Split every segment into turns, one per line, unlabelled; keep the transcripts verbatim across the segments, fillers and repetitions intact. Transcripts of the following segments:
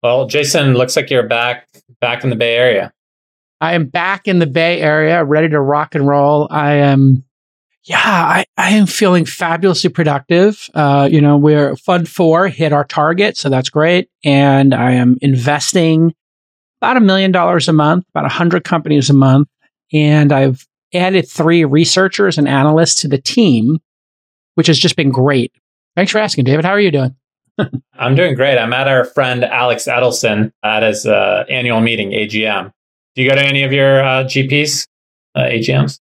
Well, Jason, looks like you're back back in the Bay Area.
I am back in the Bay Area, ready to rock and roll. I am, yeah, I, I am feeling fabulously productive. Uh, you know, we're Fund Four hit our target, so that's great. And I am investing about a million dollars a month, about a hundred companies a month. And I've added three researchers and analysts to the team, which has just been great. Thanks for asking, David. How are you doing?
I'm doing great. I'm at our friend Alex Edelson at his uh, annual meeting, A G M. Do you go to any of your uh, G Ps, uh, A G Ms?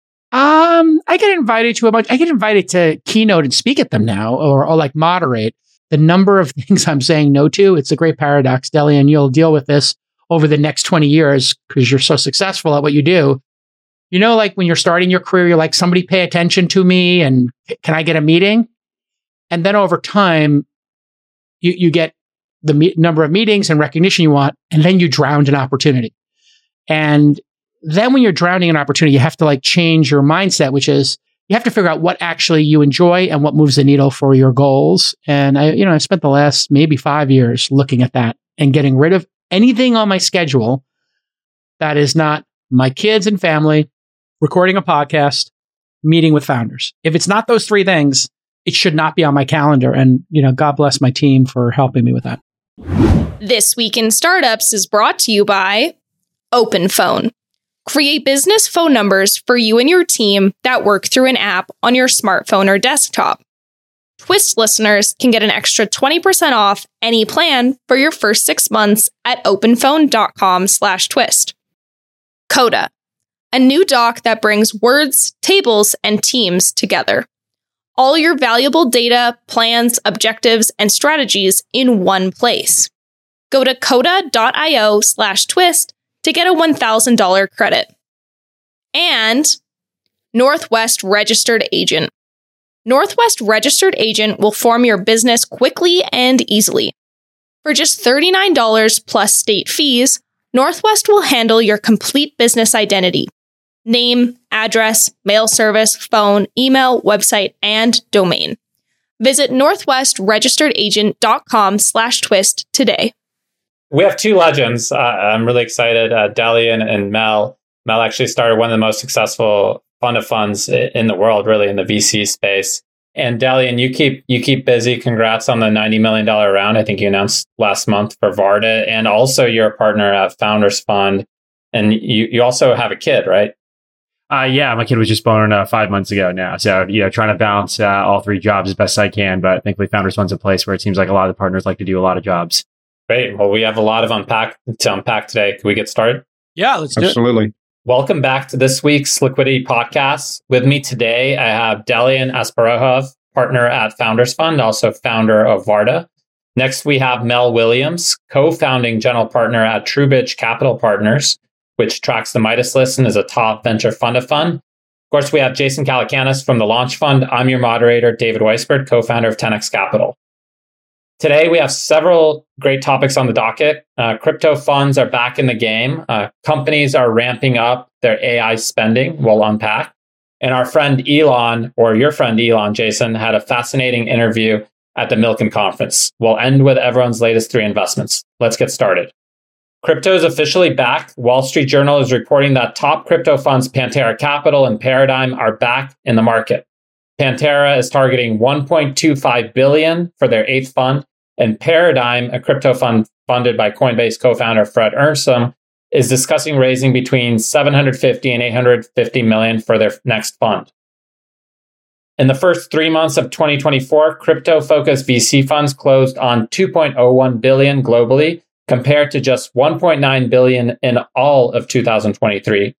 Um, I get invited to a bunch. I get invited to keynote and speak at them now, or, or like moderate. The number of things I'm saying no to, it's a great paradox, Deli, and you'll deal with this over the next twenty years because you're so successful at what you do. You know, like when you're starting your career, you're like, somebody pay attention to me and can I get a meeting? And then over time, you, you get the me- number of meetings and recognition you want, and then you drown in opportunity. And then when you're drowning in opportunity, you have to like change your mindset, which is you have to figure out what actually you enjoy and what moves the needle for your goals. And I, you know, I spent the last maybe five years looking at that and getting rid of anything on my schedule that is not my kids and family, recording a podcast, meeting with founders. If it's not those three things, it should not be on my calendar. And, you know, God bless my team for helping me with that.
This Week in Startups is brought to you by OpenPhone. Create business phone numbers for you and your team that work through an app on your smartphone or desktop. Twist listeners can get an extra twenty percent off any plan for your first six months at openphone.com slash twist. Coda, a new doc that brings words, tables, and teams together. All your valuable data, plans, objectives, and strategies in one place. Go to coda.io slash twist to get a one thousand dollars credit. And Northwest Registered Agent. Northwest Registered Agent will form your business quickly and easily. For just thirty-nine dollars plus state fees, Northwest will handle your complete business identity. Name, address, mail service, phone, email, website, and domain. Visit northwestregisteredagent.com slash twist today.
We have two legends. Uh, I'm really excited. Uh, Dalian and Mel. Mel actually started one of the most successful fund of funds in the world, really, in the V C space. And Dalian, you keep you keep busy. Congrats on the ninety million dollars round. I think you announced last month for Varda. And also you're a partner at Founders Fund. And you, you also have a kid, right?
Uh, yeah, my kid was just born uh, five months ago now. So, you know, trying to balance uh, all three jobs as best I can. But thankfully, Founders Fund's a place where it seems like a lot of the partners like to do a lot of jobs.
Great. Well, we have a lot of unpack to unpack today. Can we get started?
Yeah, let's do it.
Absolutely.
Welcome back to this week's Liquidity Podcast. With me today, I have Dalian Asparahov, partner at Founders Fund, also founder of Varda. Next, we have Mel Williams, co-founding general partner at TrueBridge Capital Partners, which tracks the Midas list and is a top venture fund of fund. Of course, we have Jason Calacanis from the Launch Fund. I'm your moderator, David Weisberg, co-founder of ten X Capital. Today, we have several great topics on the docket. Uh, crypto funds are back in the game. Uh, companies are ramping up their A I spending. We'll unpack. And our friend Elon, or your friend Elon, Jason, had a fascinating interview at the Milken Conference. We'll end with everyone's latest three investments. Let's get started. Crypto is officially back. Wall Street Journal is reporting that top crypto funds Pantera Capital and Paradigm are back in the market. Pantera is targeting one point two five billion dollars for their eighth fund. And Paradigm, a crypto fund funded by Coinbase co-founder Fred Earnsom, is discussing raising between seven hundred fifty and eight hundred fifty million for their next fund. In the first three months of twenty twenty-four, crypto-focused V C funds closed on two point oh one billion globally, compared to just one point nine billion in all of two thousand twenty-three.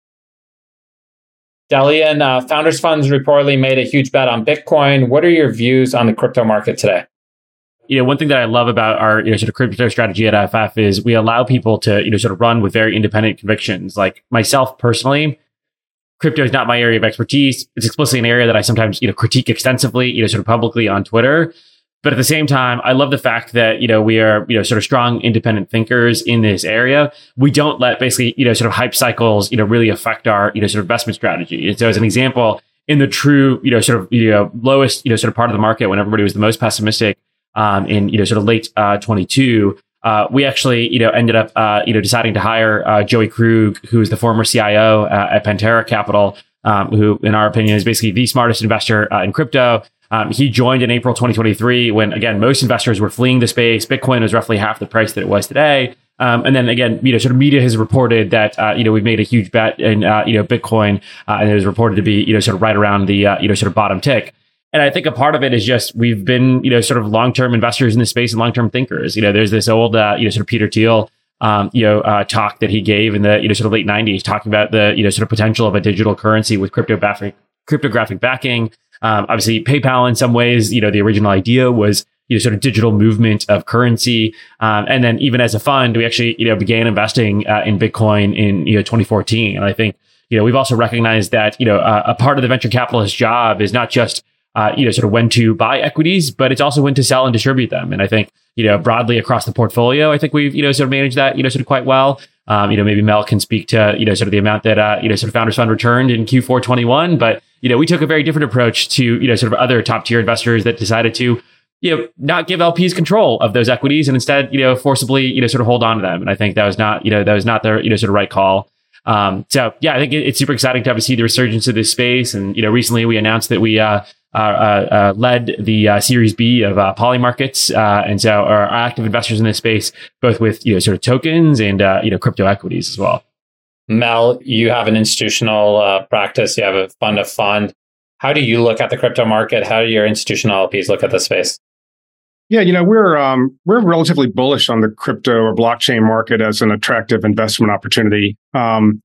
Dalian, uh, Founders Funds reportedly made a huge bet on Bitcoin. What are your views on the crypto market today?
You know, one thing that I love about our, you know, sort of crypto strategy at F F is we allow people to, you know, sort of run with very independent convictions. Like myself personally, crypto is not my area of expertise. It's explicitly an area that I sometimes, you know, critique extensively, you know, sort of publicly on Twitter. But at the same time, I love the fact that, you know, we are, you know, sort of strong independent thinkers in this area. We don't let basically, you know, sort of hype cycles, you know, really affect our, you know, sort of investment strategy. And so as an example, in the true, you know, sort of, you know, lowest, you know, sort of part of the market when everybody was the most pessimistic, Um, in, you know, sort of late uh, twenty-two, Uh, we actually, you know, ended up, uh, you know, deciding to hire uh, Joey Krug, who is the former C I O uh, at Pantera Capital, um, who, in our opinion, is basically the smartest investor uh, in crypto. Um, he joined in April twenty twenty-three when, again, most investors were fleeing the space. Bitcoin was roughly half the price that it was today. Um, and then again, you know, sort of media has reported that, uh, you know, we've made a huge bet in, uh, you know, Bitcoin, uh, and it was reported to be, you know, sort of right around the, uh, you know, sort of bottom tick. And I think a part of it is just we've been, you know, sort of long-term investors in this space and long-term thinkers. You know, there's this old, uh, you know, sort of Peter Thiel, um, you know, uh, talk that he gave in the, you know, sort of late nineties, talking about the, you know, sort of potential of a digital currency with cryptographic, cryptographic backing. Um, obviously, PayPal in some ways, you know, the original idea was, you know, sort of digital movement of currency. Um, and then even as a fund, we actually, you know, began investing uh, in Bitcoin in, you know, twenty fourteen. And I think, you know, we've also recognized that, you know, uh, a part of the venture capitalist job is not just Uh, you know, sort of when to buy equities, but it's also when to sell and distribute them. And I think, you know, broadly across the portfolio, I think we've, you know, sort of managed that, you know, sort of quite well. Um, you know, maybe Mel can speak to, you know, sort of the amount that, uh, you know, sort of Founders Fund returned in Q four twenty-one. But, you know, we took a very different approach to, you know, sort of other top tier investors that decided to, you know, not give L Ps control of those equities and instead, you know, forcibly, you know, sort of hold on to them. And I think that was not, you know, that was not the, you know, sort of right call. Um, so yeah, I think it, it's super exciting to have to see the resurgence of this space. And, you know, recently we announced that we, uh, Uh, uh, uh, led the uh, Series B of uh, Polymarkets, uh, and so are active investors in this space, both with you know sort of tokens and uh, you know crypto equities as well.
Mel, you have an institutional uh, practice. You have a fund of fund. How do you look at the crypto market? How do your institutional L Ps look at the space?
Yeah, you know we're um, we're relatively bullish on the crypto or blockchain market as an attractive investment opportunity. Um,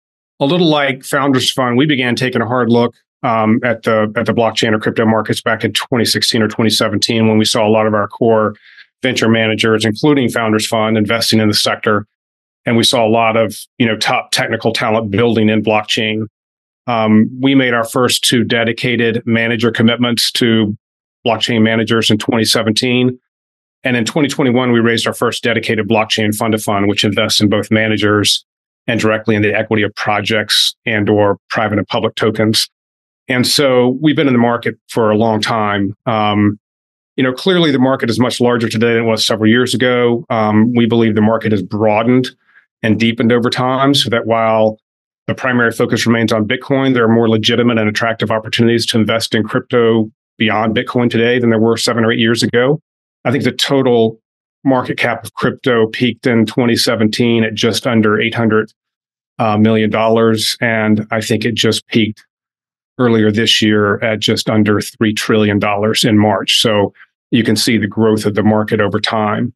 a little like Founders Fund, we began taking a hard look Um, at the at the blockchain or crypto markets back in twenty sixteen or twenty seventeen, when we saw a lot of our core venture managers, including Founders Fund, investing in the sector, and we saw a lot of you know top technical talent building in blockchain. Um, we made our first two dedicated manager commitments to blockchain managers in twenty seventeen, and in twenty twenty-one we raised our first dedicated blockchain fund of fund, which invests in both managers and directly in the equity of projects and or private and public tokens. And so we've been in the market for a long time. Um, you know, clearly the market is much larger today than it was several years ago. Um, we believe the market has broadened and deepened over time so that while the primary focus remains on Bitcoin, there are more legitimate and attractive opportunities to invest in crypto beyond Bitcoin today than there were seven or eight years ago. I think the total market cap of crypto peaked in twenty seventeen at just under eight hundred uh, million dollars. And I think it just peaked earlier this year at just under three trillion dollars in March. So you can see the growth of the market over time.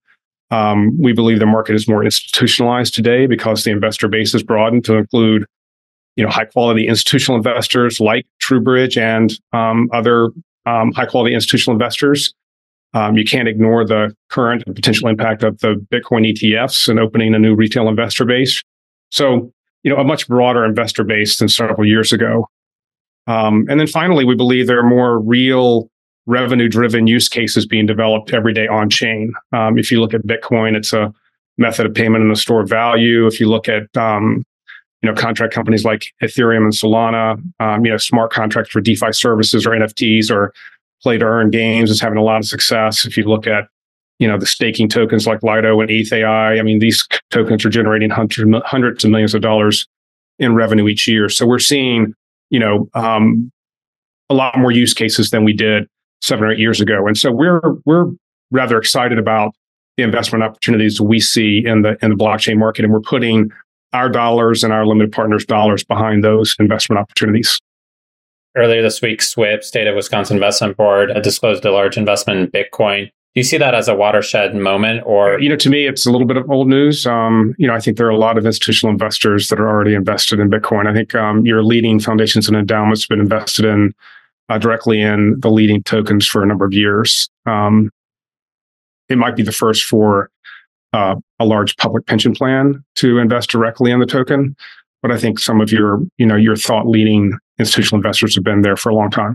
Um, we believe the market is more institutionalized today because the investor base is broadened to include, you know, high quality institutional investors like TrueBridge and um, other um, high quality institutional investors. Um, you can't ignore the current and potential impact of the Bitcoin E T Fs and opening a new retail investor base. So, you know, a much broader investor base than several years ago. Um, and then finally, we believe there are more real revenue-driven use cases being developed every day on-chain. Um, if you look at Bitcoin, it's a method of payment and a store of value. If you look at um, you know contract companies like Ethereum and Solana, um, you know smart contracts for DeFi services or N F Ts or play-to-earn games is having a lot of success. If you look at you know the staking tokens like Lido and E T H A I, I mean these tokens are generating hundreds hundreds of millions of dollars in revenue each year. So we're seeing you know, um, a lot more use cases than we did seven or eight years ago. And so we're we're rather excited about the investment opportunities we see in the in the blockchain market, and we're putting our dollars and our limited partners' dollars behind those investment opportunities.
Earlier this week, S W I B, State of Wisconsin Investment Board, had disclosed a large investment in Bitcoin. Do you see that as a watershed moment, or
you know, to me, it's a little bit of old news. Um, you know, I think there are a lot of institutional investors that are already invested in Bitcoin. I think um, your leading foundations and endowments have been invested in uh, directly in the leading tokens for a number of years. Um, it might be the first for uh, a large public pension plan to invest directly in the token, but I think some of your, you know, your thought-leading institutional investors have been there for a long time.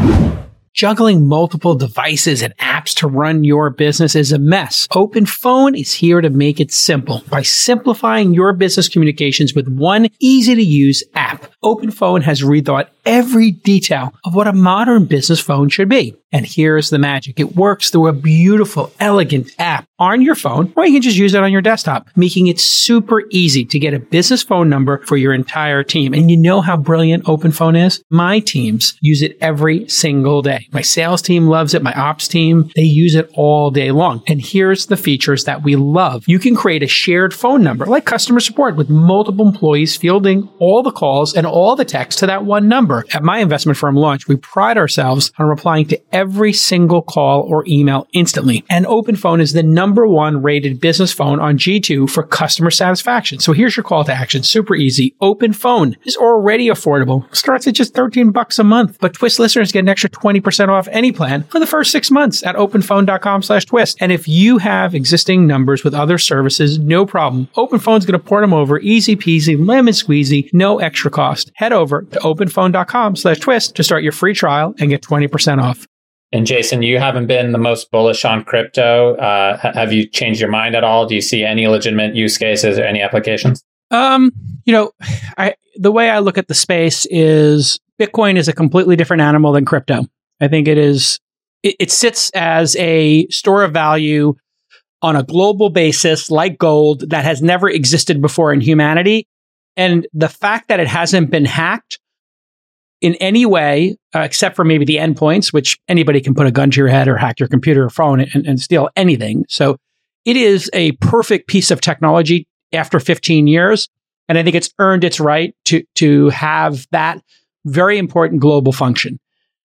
Juggling multiple devices and apps to run your business is a mess. OpenPhone is here to make it simple by simplifying your business communications with one easy-to-use app. OpenPhone has rethought every detail of what a modern business phone should be. And here's the magic. It works through a beautiful, elegant app on your phone, or you can just use it on your desktop, making it super easy to get a business phone number for your entire team. And you know how brilliant OpenPhone is? My teams use it every single day. My sales team loves it. My ops team, they use it all day long. And here's the features that we love. You can create a shared phone number, like customer support, with multiple employees fielding all the calls and all the texts to that one number. At my investment firm Launch, we pride ourselves on replying to every single call or email instantly. And OpenPhone is the number one rated business phone on G two for customer satisfaction. So here's your call to action. Super easy. OpenPhone is already affordable. Starts at just thirteen bucks a month. But Twist listeners get an extra twenty percent off any plan for the first six months at openphone.com slash twist. And if you have existing numbers with other services, no problem. OpenPhone's going to port them over. Easy peasy, lemon squeezy, no extra cost. Head over to openphone.com slash twist to start your free trial and get twenty percent off.
And Jason, you haven't been the most bullish on crypto. Uh, have you changed your mind at all? Do you see any legitimate use cases or any applications?
Um, you know, I, the way I look at the space is Bitcoin is a completely different animal than crypto. I think it is, it, it sits as a store of value on a global basis, like gold, that has never existed before in humanity. And the fact that it hasn't been hacked in any way, uh, except for maybe the endpoints, which anybody can put a gun to your head or hack your computer or phone and, and steal anything. So it is a perfect piece of technology after fifteen years. And I think it's earned its right to, to have that very important global function.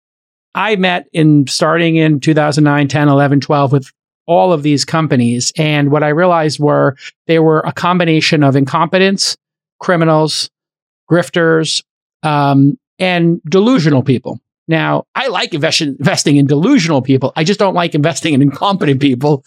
I met in starting in two thousand nine, ten, eleven, twelve with all of these companies. And what I realized were they were a combination of incompetence, criminals, grifters, um, and delusional people. Now, I like invest- investing in delusional people. I just don't like investing in incompetent people.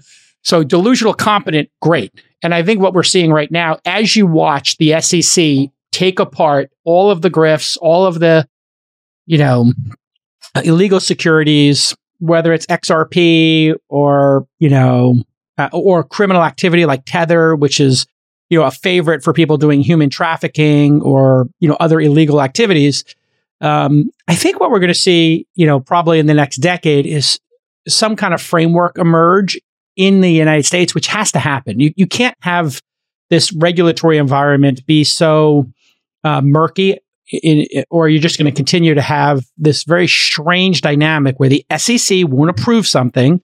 So delusional, competent, great. And I think what we're seeing right now, as you watch the S E C take apart all of the grifts, all of the, you know, illegal securities, whether it's X R P or, you know, uh, or criminal activity like Tether, which is, you know, a favorite for people doing human trafficking or, you know, other illegal activities. Um, I think what we're going to see, you know, probably in the next decade is some kind of framework emerge in the United States, which has to happen. You you can't have this regulatory environment be so uh, murky, in, in, or you're just going to continue to have this very strange dynamic where the S E C won't approve something,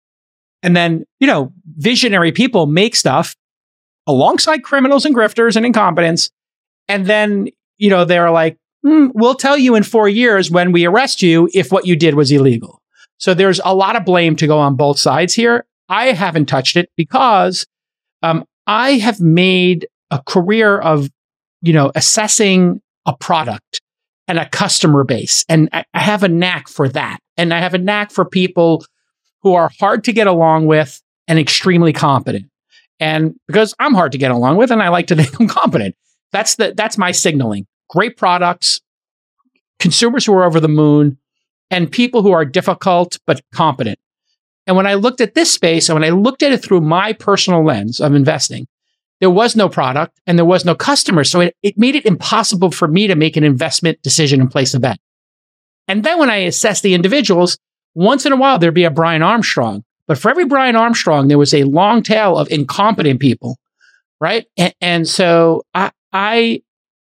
and then, you know, visionary people make stuff alongside criminals and grifters and incompetents. And then, you know, they're like, mm, we'll tell you in four years when we arrest you if what you did was illegal. So there's a lot of blame to go on both sides here. I haven't touched it because um, I have made a career of, you know, assessing a product and a customer base. And I, I have a knack for that. And I have a knack for people who are hard to get along with and extremely competent. And because I'm hard to get along with and I like to think I'm competent, that's the that's my signaling. Great products, consumers who are over the moon, and people who are difficult but competent. And when I looked at this space, and when I looked at it through my personal lens of investing, there was no product and there was no customer. So it, it made it impossible for me to make an investment decision and place a bet. And then when I assessed the individuals, once in a while, there'd be a Brian Armstrong. But for every Brian Armstrong, there was a long tail of incompetent people, right? And, and so I, I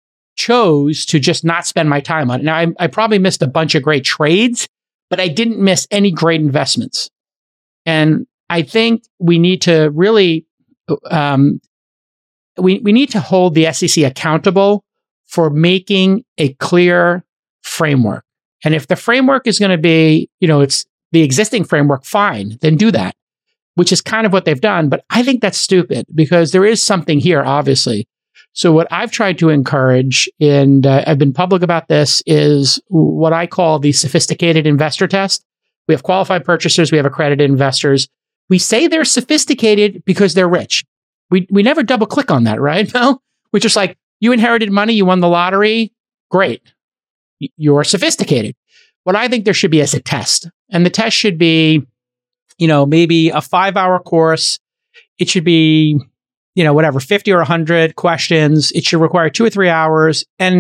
chose to just not spend my time on it. Now, I, I probably missed a bunch of great trades, but I didn't miss any great investments. And I think we need to really, um, we, we need to hold the S E C accountable for making a clear framework. And if the framework is going to be, you know, it's the existing framework, fine, then do that, which is kind of what they've done. But I think that's stupid because there is something here, obviously. So what I've tried to encourage, and uh, I've been public about this, is what I call the sophisticated investor test. We have qualified purchasers. We have accredited investors. We say they're sophisticated because they're rich. We we never double click on that, right? No, we're just like, you inherited money, you won the lottery. Great. You're sophisticated. What I think there should be is a test. And the test should be, you know, maybe a five hour course. It should be, you know, whatever, fifty or one hundred questions. It should require two or three hours. And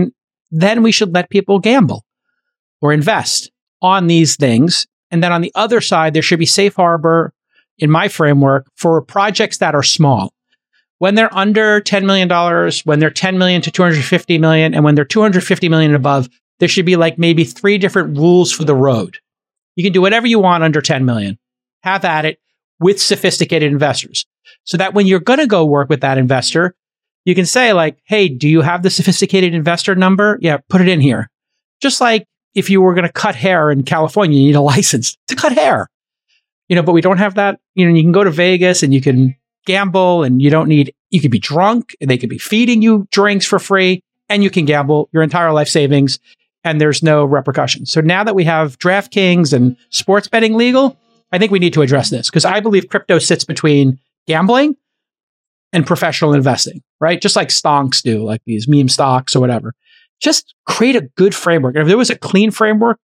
then we should let people gamble or invest on these things. And then on the other side, there should be safe harbor in my framework for projects that are small. When they're under ten million dollars, when they're ten million dollars to two hundred fifty million dollars, and when they're two hundred fifty million dollars and above, there should be like maybe three different rules for the road. You can do whatever you want under ten million dollars. Have at it with sophisticated investors. So that when you're going to go work with that investor, you can say like, hey, do you have the sophisticated investor number? Yeah, put it in here. Just like if you were going to cut hair in California, you need a license to cut hair. You know, but we don't have that. You know, you can go to Vegas and you can gamble and you don't need, you could be drunk and they could be feeding you drinks for free and you can gamble your entire life savings and there's no repercussions. So now that we have DraftKings and sports betting legal, I think we need to address this because I believe crypto sits between gambling and professional investing, right? Just like stonks do, like these meme stocks or whatever. Just create a good framework. And if there was a clean framework,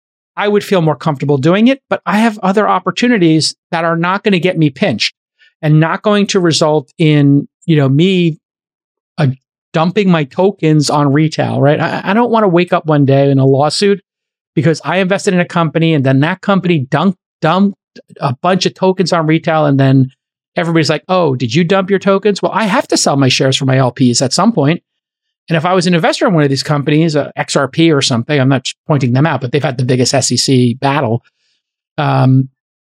I would feel more comfortable doing it. But I have other opportunities that are not going to get me pinched and not going to result in, you know, me uh, dumping my tokens on retail, right? I, I don't want to wake up one day in a lawsuit because I invested in a company and then that company dumped, dumped a bunch of tokens on retail and then everybody's like, oh, did you dump your tokens? Well, I have to sell my shares for my L Ps at some point. And if I was an investor in one of these companies, uh, X R P or something, I'm not pointing them out, but they've had the biggest S E C battle. Um,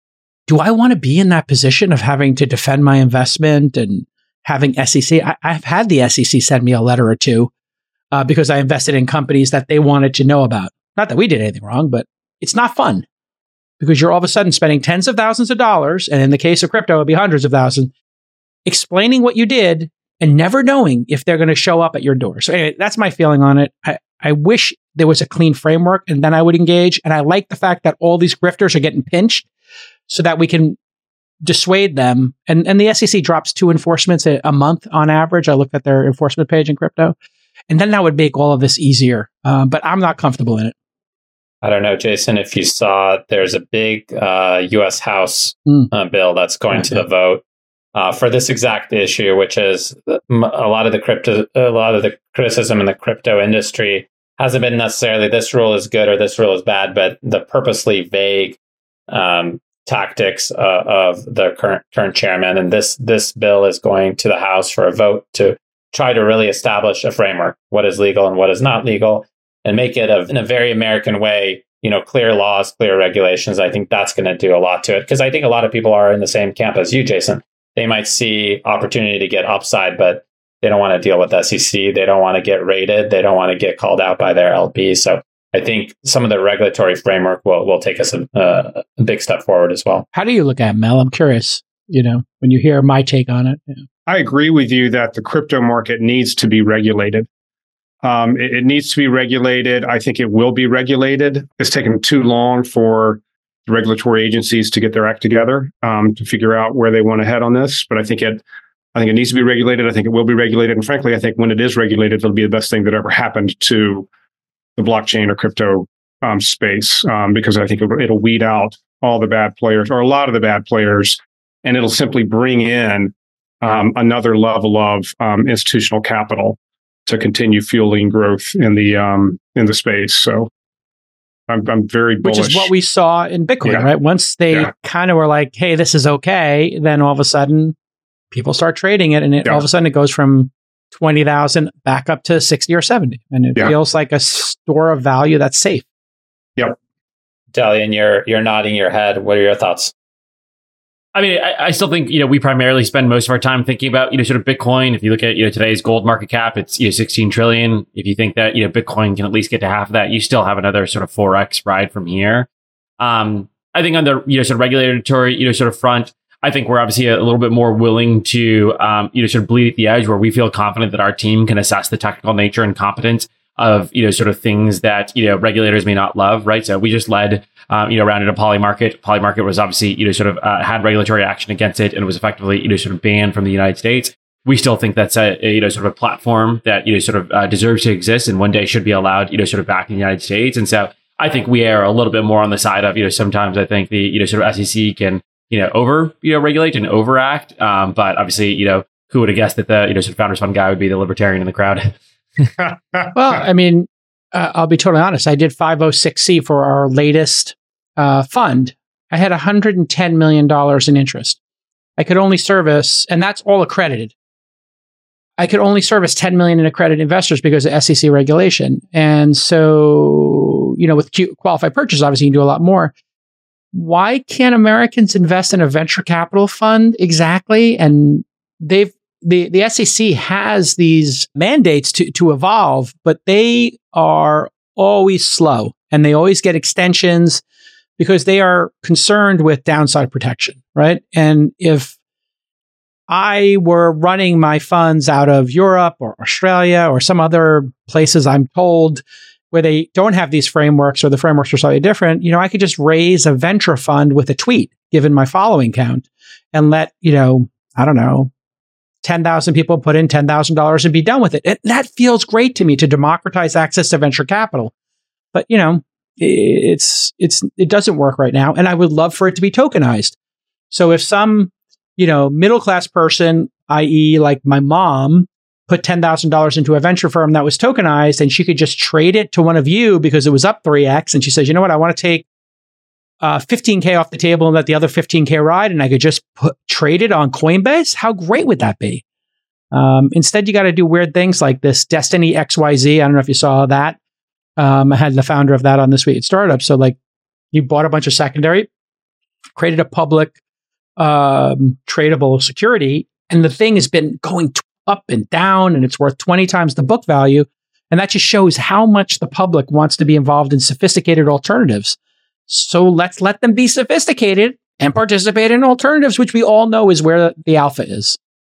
do I want to be in that position of having to defend my investment and having S E C? I, I've had the S E C send me a letter or two uh, because I invested in companies that they wanted to know about. Not that we did anything wrong, but it's not fun because you're all of a sudden spending tens of thousands of dollars, and in the case of crypto, it'd be hundreds of thousands, explaining what you did and never knowing if they're going to show up at your door. So anyway, that's my feeling on it. I, I wish there was a clean framework and then I would engage. And I like the fact that all these grifters are getting pinched so that we can dissuade them. And, and the S E C drops two enforcements a, a month on average. I looked at their enforcement page in crypto. And then that would make all of this easier. Uh, but I'm not comfortable in it.
I don't know, Jason, if you saw, there's a big uh, U S House mm. uh, bill that's going okay. to the vote. Uh, for this exact issue, which is a lot of the crypto, a lot of the criticism in the crypto industry hasn't been necessarily this rule is good or this rule is bad, but the purposely vague um, tactics uh, of the current current chairman. And this this bill is going to the House for a vote to try to really establish a framework, what is legal and what is not legal, and make it a, in a very American way. You know, clear laws, clear regulations. I think that's going to do a lot to it because I think a lot of people are in the same camp as you, Jason. They might see opportunity to get upside, but they don't want to deal with S E C. They don't want to get raided. They don't want to get called out by their L P. So I think some of the regulatory framework will will take us a, a big step forward as well.
How do you look at it, Mel? I'm curious, you know, when you hear my take on it. Yeah.
I agree with you that the crypto market needs to be regulated. Um, it, it needs to be regulated. I think it will be regulated. It's taken too long for regulatory agencies to get their act together um, to figure out where they want to head on this. But I think it, I think it needs to be regulated. I think it will be regulated. And frankly, I think when it is regulated, it'll be the best thing that ever happened to the blockchain or crypto um, space um, because I think it'll, it'll weed out all the bad players or a lot of the bad players, and it'll simply bring in um, another level of um, institutional capital to continue fueling growth in the um, in the space. So. I'm, I'm very bullish.
Which is what we saw in Bitcoin, yeah. right? Once they yeah. kind of were like, hey, this is okay, then all of a sudden people start trading it and it, yeah. all of a sudden it goes from twenty thousand back up to sixty or seventy. And it yeah. feels like a store of value that's safe.
Yep.
Dalian, you're, you're nodding your head. What are your thoughts?
I mean, I, I still think, you know, we primarily spend most of our time thinking about, you know, sort of Bitcoin. If you look at, you know, today's gold market cap, it's, you know, sixteen trillion. If you think that, you know, Bitcoin can at least get to half of that, you still have another sort of four X ride from here. Um, I think on the, you know, sort of regulatory, you know, sort of front, I think we're obviously a little bit more willing to, um, you know, sort of bleed at the edge where we feel confident that our team can assess the technical nature and competence of, you know, sort of things that, you know, regulators may not love, right? So we just led, um, you know, around in a Polymarket. Polymarket was obviously, you know, sort of uh, had regulatory action against it and was effectively, you know, sort of banned from the United States. We still think that's a, a you know, sort of a platform that, you know, sort of uh, deserves to exist and one day should be allowed, you know, sort of back in the United States. And so I think we are a little bit more on the side of, you know, sometimes I think the, you know, sort of S E C can, you know, over, you know, regulate and overact. Um, but obviously, you know, who would have guessed that the, you know, sort of Founders Fund guy would be the libertarian in the crowd?
Well, I mean, uh, I'll be totally honest. I did five oh six C for our latest uh, fund. I had one hundred ten million dollars in interest. I could only service, and that's all accredited. I could only service ten million in accredited investors because of S E C regulation. And so, you know, with Q- qualified purchase, obviously you can do a lot more. Why can't Americans invest in a venture capital fund exactly? And they've the, the S E C has these mandates to, to evolve, but they are always slow and they always get extensions because they are concerned with downside protection, right? And if I were running my funds out of Europe or Australia or some other places, I'm told, where they don't have these frameworks or the frameworks are slightly different, you know, I could just raise a venture fund with a tweet, given my following count, and let, you know, I don't know, ten thousand people put in ten thousand dollars and be done with it. And that feels great to me, to democratize access to venture capital. But, you know, it's, it's, it doesn't work right now. And I would love for it to be tokenized. So if some, you know, middle-class person, that is like my mom, put ten thousand dollars into a venture firm that was tokenized and she could just trade it to one of you because it was up three X. And she says, you know what, I want to take uh, fifteen K off the table and let the other fifteen K ride. And I could just put, trade it on Coinbase. How great would that be? Um, instead, you got to do weird things like this Destiny X Y Z. I don't know if you saw that. Um, I had the founder of that on This Week in Startups. So like you bought a bunch of secondary, created a public um, tradable security. And the thing has been going t- up and down, and it's worth twenty times the book value. And that just shows how much the public wants to be involved in sophisticated alternatives. So let's let them be sophisticated and participate in alternatives, which we all know is where the alpha is.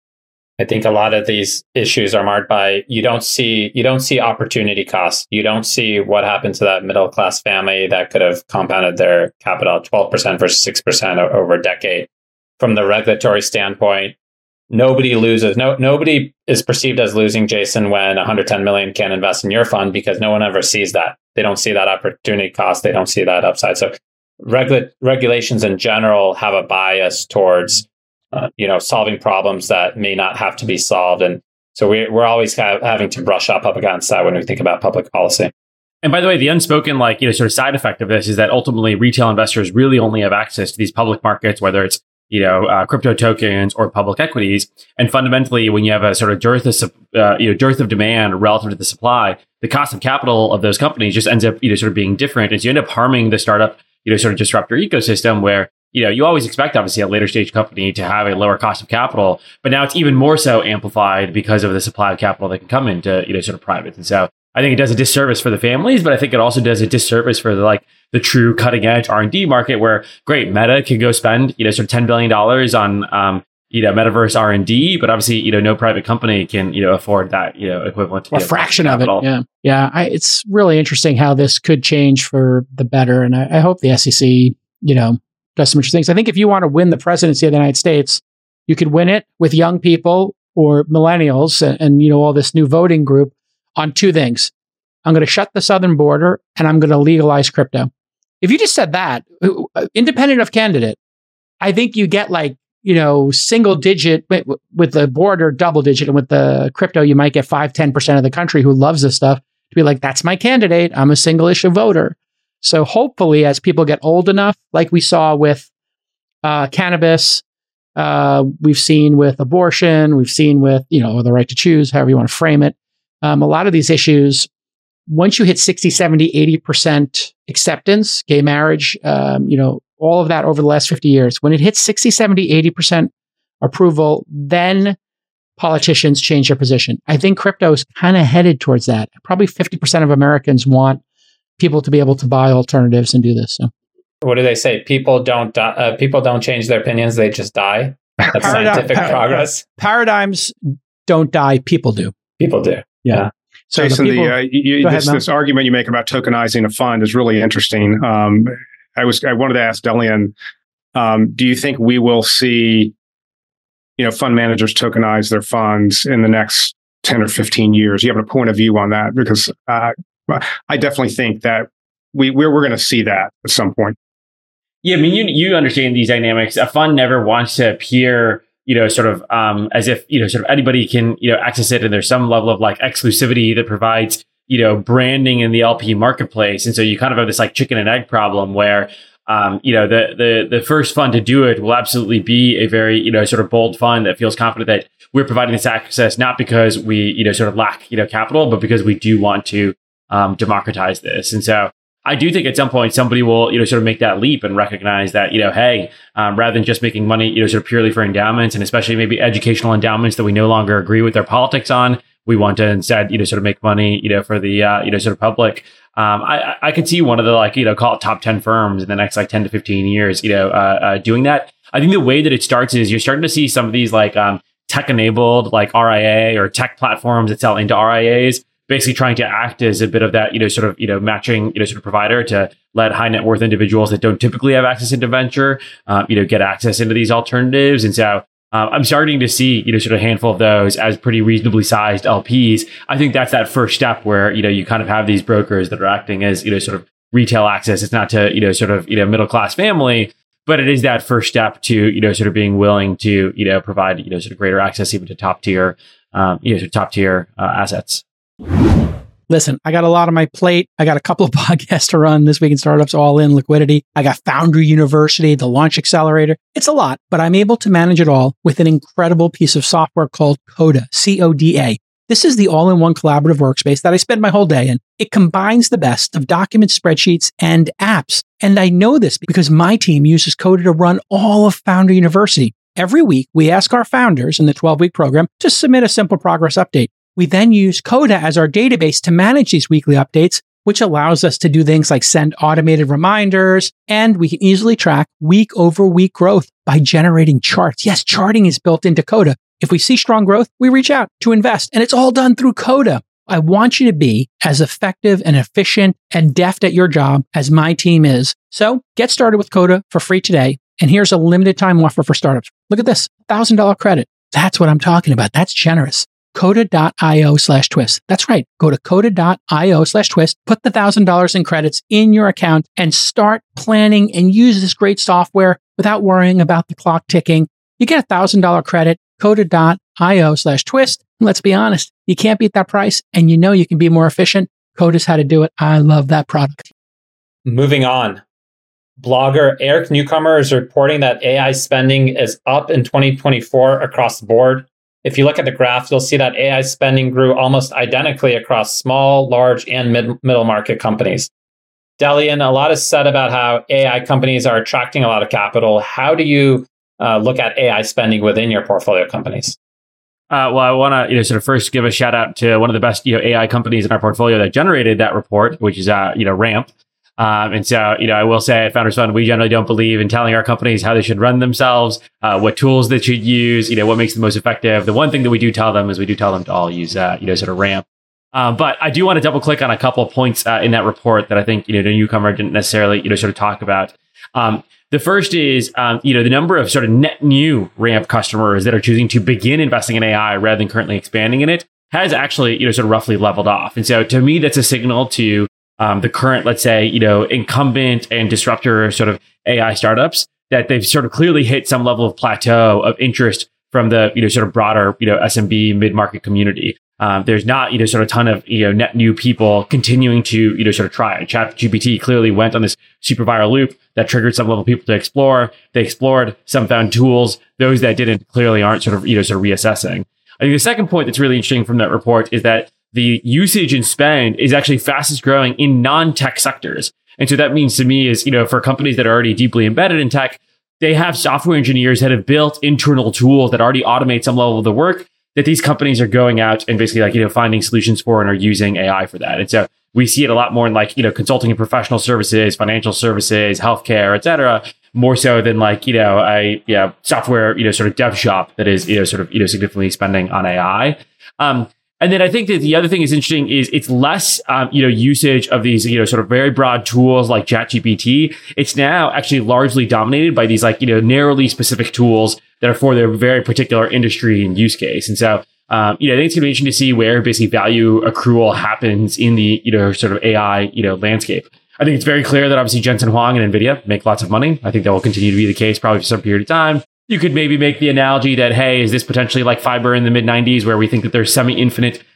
I think a lot of these issues are marked by you don't see you don't see opportunity costs. You don't see what happened to that middle class family that could have compounded their capital twelve percent versus six percent over a decade. From the regulatory standpoint, nobody loses. No, nobody is perceived as losing, Jason, when one hundred ten million can invest in your fund because no one ever sees that. They don't see that opportunity cost. They don't see that upside. So regula- regulations in general have a bias towards, uh, you know, solving problems that may not have to be solved. And so we, we're always ha- having to brush up up against that when we think about public policy.
And by the way, the unspoken, like, you know, sort of side effect of this is that ultimately retail investors really only have access to these public markets, whether it's you know, uh, crypto tokens or public equities. And fundamentally, when you have a sort of dearth of, uh, you know, dearth of demand relative to the supply, the cost of capital of those companies just ends up, you know, sort of being different. And so you end up harming the startup, you know, sort of disruptor ecosystem where, you know, you always expect, obviously, a later stage company to have a lower cost of capital. But now it's even more so amplified because of the supply of capital that can come into, you know, sort of private. And so I think it does a disservice for the families, but I think it also does a disservice for the, like, the true cutting edge R and D market where, great, Meta can go spend, you know, sort of ten billion dollars on, um, you know, metaverse R and D, but obviously, you know, no private company can, you know, afford that, you know, equivalent to
a fraction of it. Yeah. Yeah. I, it's really interesting how this could change for the better. And I, I hope the S E C, you know, does some interesting things. I think if you want to win the presidency of the United States, you could win it with young people or millennials and, and you know, all this new voting group on two things. I'm going to shut the southern border and I'm going to legalize crypto. If you just said that, independent of candidate, I think you get like, you know, single digit with the border, double digit. And with the crypto, you might get five, ten percent of the country who loves this stuff to be like, that's my candidate. I'm a single issue voter. So hopefully as people get old enough, like we saw with uh, cannabis, uh, we've seen with abortion, we've seen with, you know, the right to choose, however you want to frame it. Um, a lot of these issues, once you hit sixty, seventy, eighty percent acceptance, gay marriage, um, you know, all of that over the last fifty years, when it hits sixty, seventy, eighty percent approval, then politicians change their position. I think crypto is kind of headed towards that. Probably fifty percent of Americans want people to be able to buy alternatives and do this. So,
what do they say? People don't die, uh, people don't change their opinions; they just die. That's Paradigm, scientific par- progress.
Paradigms don't die; people do.
People do.
Yeah. yeah.
So Jason, the, people, the uh, you, this, ahead, this argument you make about tokenizing a fund is really interesting. Um, I was I wanted to ask Delian, um, do you think we will see, you know, fund managers tokenize their funds in the next ten or fifteen years? Do you have a point of view on that? Because uh, I definitely think that we we're, we're going to see that at some point.
Yeah, I mean, you you understand these dynamics. A fund never wants to appear, you know, sort of um, as if, you know, sort of anybody can, you know, access it. And there's some level of like exclusivity that provides, you know, branding in the L P marketplace. And so you kind of have this like chicken and egg problem where, um, you know, the, the, the first fund to do it will absolutely be a very, you know, sort of bold fund that feels confident that we're providing this access, not because we, you know, sort of lack, you know, capital, but because we do want to um, democratize this. And so I do think at some point somebody will, you know, sort of make that leap and recognize that, you know, hey, um, rather than just making money, you know, sort of purely for endowments and especially maybe educational endowments that we no longer agree with their politics on, we want to instead, you know, sort of make money, you know, for the, uh, you know, sort of public. Um, I, I could see one of the like, you know, call it top ten firms in the next like ten to fifteen years, you know, uh, uh, doing that. I think the way that it starts is you're starting to see some of these like um, tech enabled like R I A or tech platforms that sell into R I As, basically trying to act as a bit of that, you know, sort of, you know, matching, you know, sort of provider to let high net worth individuals that don't typically have access into venture, um, you know, get access into these alternatives. And so um, I'm starting to see, you know, sort of a handful of those as pretty reasonably sized L Ps. I think that's that first step where, you know, you kind of have these brokers that are acting as, you know, sort of retail access. It's not to, you know, sort of, you know, middle class family, but it is that first step to, you know, sort of being willing to, you know, provide, you know, sort of greater access even to top tier, um, you know, sort of top tier uh, assets.
Listen, I got a lot on my plate. I got a couple of podcasts to run this week in startups, all in liquidity. I got Foundry University, the launch accelerator. It's a lot, but I'm able to manage it all with an incredible piece of software called Coda, C O D A. This is the all-in-one collaborative workspace that I spend my whole day in. It combines the best of documents, spreadsheets, and apps. And I know this because my team uses Coda to run all of Foundry University. Every week, we ask our founders in the twelve-week program to submit a simple progress update. We then use Coda as our database to manage these weekly updates, which allows us to do things like send automated reminders, and we can easily track week over week growth by generating charts. Yes, charting is built into Coda. If we see strong growth, we reach out to invest, and it's all done through Coda. I want you to be as effective and efficient and deft at your job as my team is. So get started with Coda for free today. And here's a limited time offer for startups. Look at this, one thousand dollars credit. That's what I'm talking about. That's generous. Coda.io slash twist. That's right. Go to coda.io slash twist, put the one thousand dollars in credits in your account and start planning and use this great software without worrying about the clock ticking. You get a one thousand dollars credit, coda.io slash twist. Let's be honest, you can't beat that price and you know you can be more efficient. Coda's how to do it. I love that product.
Moving on. Blogger Eric Newcomer is reporting that A I spending is up in twenty twenty-four across the board. If you look at the graph, you'll see that A I spending grew almost identically across small, large, and mid- middle market companies. Delian, a lot is said about how A I companies are attracting a lot of capital. How do you uh, look at A I spending within your portfolio companies?
Uh, well, I want to you know sort of first give a shout out to one of the best you know A I companies in our portfolio that generated that report, which is uh, you know Ramp. Um, and so, you know, I will say at Founders Fund, we generally don't believe in telling our companies how they should run themselves, uh, what tools they should use, you know, what makes them most effective. The one thing that we do tell them is we do tell them to all use, uh, you know, sort of Ramp. Um, but I do want to double click on a couple of points uh, in that report that I think, you know, the newcomer didn't necessarily, you know, sort of talk about. Um, the first is, um, you know, the number of sort of net new Ramp customers that are choosing to begin investing in A I rather than currently expanding in it has actually, you know, sort of roughly leveled off. And so to me, that's a signal to Um, the current, let's say, you know, incumbent and disruptor sort of A I startups that they've sort of clearly hit some level of plateau of interest from the, you know, sort of broader, you know, S M B mid-market community. Um, there's not, you know, sort of a ton of, you know, net new people continuing to, you know, sort of try it. ChatGPT clearly went on this super viral loop that triggered some level of people to explore. They explored, some found tools. Those that didn't clearly aren't sort of, you know, sort of reassessing. I think the second point that's really interesting from that report is that the usage and spend is actually fastest growing in non-tech sectors. And so that means to me is, you know, for companies that are already deeply embedded in tech, they have software engineers that have built internal tools that already automate some level of the work that these companies are going out and basically like, you know, finding solutions for and are using A I for that. And so we see it a lot more in like, you know, consulting and professional services, financial services, healthcare, et cetera, more so than like, you know, a yeah, software, you know, sort of dev shop that is, you know, sort of, you know, significantly spending on A I. Um, And then I think that the other thing is interesting is it's less, um, you know, usage of these, you know, sort of very broad tools like ChatGPT. It's now actually largely dominated by these like, you know, narrowly specific tools that are for their very particular industry and use case. And so, um, you know, I think it's going to be interesting to see where basically value accrual happens in the, you know, sort of A I, you know, landscape. I think it's very clear that obviously Jensen Huang and NVIDIA make lots of money. I think that will continue to be the case probably for some period of time. You could maybe make the analogy that, hey, is this potentially like fiber in the mid nineties where we think that there's semi-infinite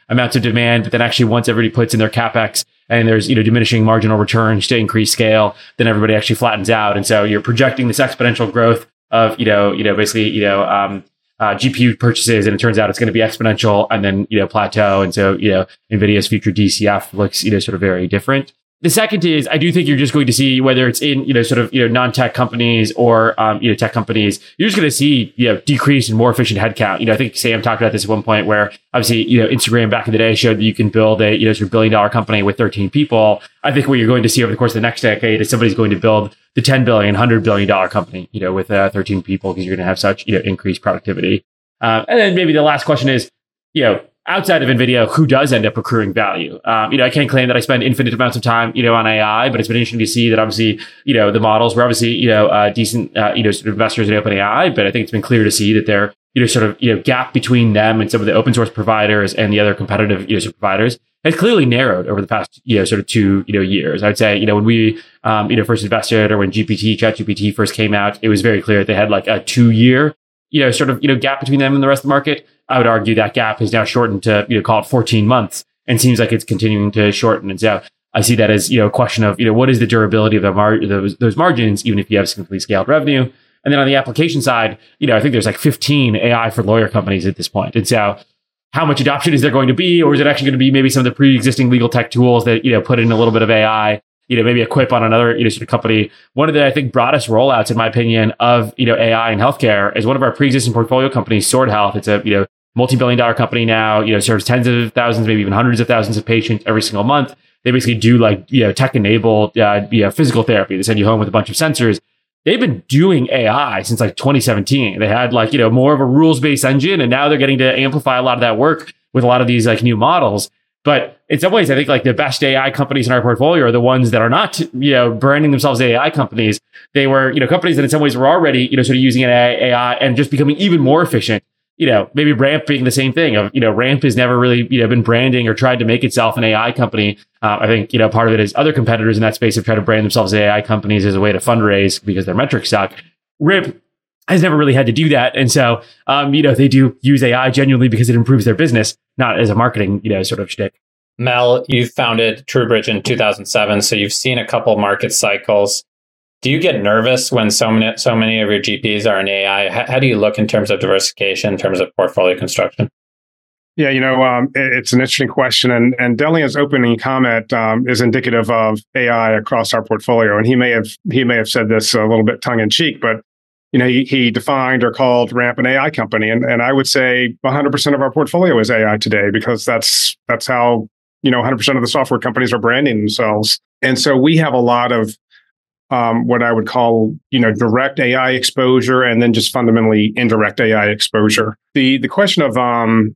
amounts of demand, but then actually once everybody puts in their CapEx and there's, you know, diminishing marginal returns to increase scale, then everybody actually flattens out. And so you're projecting this exponential growth of, you know, you know, basically, you know, um, uh, G P U purchases, and it turns out it's going to be exponential and then, you know, plateau. And so, you know, NVIDIA's future D C F looks, you know, sort of very different. The second is, I do think you're just going to see, whether it's in, you know, sort of, you know, non-tech companies or, um, you know, tech companies, you're just going to see, you know, decrease in more efficient headcount. You know, I think Sam talked about this at one point where obviously, you know, Instagram back in the day showed that you can build a, you know, sort of billion dollar company with thirteen people. I think what you're going to see over the course of the next decade is somebody's going to build the ten billion, one hundred billion dollar company, you know, with uh, thirteen people, because you're going to have such, you know, increased productivity. Um, and then maybe the last question is, you know, outside of NVIDIA, who does end up accruing value? Um, you know, I can't claim that I spend infinite amounts of time, you know, on A I, but it's been interesting to see that obviously, you know, the models were obviously, you know, uh, decent, uh, you know, sort of investors in OpenAI, but I think it's been clear to see that there, you know, sort of, you know, gap between them and some of the open source providers and the other competitive, you know, sort of providers has clearly narrowed over the past, you know, sort of two, you know, years. I'd say, you know, when we, um, you know, first invested, or when G P T, ChatGPT first came out, it was very clear that they had like a two year, you know, sort of, you know, gap between them and the rest of the market. I would argue that gap has now shortened to, you know, call it fourteen months, and seems like it's continuing to shorten. And so I see that as, you know, a question of, you know, what is the durability of the mar- those, those margins, even if you have significantly scaled revenue. And then on the application side, you know, I think there's like fifteen A I for lawyer companies at this point. And so how much adoption is there going to be? Or is it actually going to be maybe some of the pre-existing legal tech tools that, you know, put in a little bit of A I, you know, maybe a quip on another, you know, sort of company. One of the, I think, broadest rollouts, in my opinion, of, you know, A I in healthcare is one of our pre-existing portfolio companies, Sword Health. It's a, you know, multi-billion dollar company now, you know, serves tens of thousands, maybe even hundreds of thousands of patients every single month. They basically do like, you know, tech-enabled, uh, you know, physical therapy. They send you home with a bunch of sensors. They've been doing A I since like twenty seventeen. They had like, you know, more of a rules-based engine, and now they're getting to amplify a lot of that work with a lot of these like new models. But in some ways, I think like the best A I companies in our portfolio are the ones that are not, you know, branding themselves A I companies. They were, you know, companies that in some ways were already, you know, sort of using A I and just becoming even more efficient. You know, maybe Ramp being the same thing of, you know, Ramp has never really, you know, been branding or tried to make itself an A I company. Uh, I think, you know, part of it is other competitors in that space have tried to brand themselves as A I companies as a way to fundraise because their metrics suck. Ramp has never really had to do that. And so, um, you know, they do use A I genuinely because it improves their business, not as a marketing, you know, sort of shtick.
Mel, you founded TrueBridge in two thousand seven, so you've seen a couple market cycles. Do you get nervous when so many so many of your G Ps are in A I? How, how do you look in terms of diversification, in terms of portfolio construction?
Yeah, you know, um, it, it's an interesting question, and and Delian's opening comment um, is indicative of A I across our portfolio. And he may have he may have said this a little bit tongue in cheek, but you know, he, he defined or called Ramp an A I company, and and I would say one hundred percent of our portfolio is A I today, because that's that's how, you know, one hundred percent of the software companies are branding themselves. And so we have a lot of um, what I would call, you know, direct A I exposure, and then just fundamentally indirect A I exposure. The the question of um,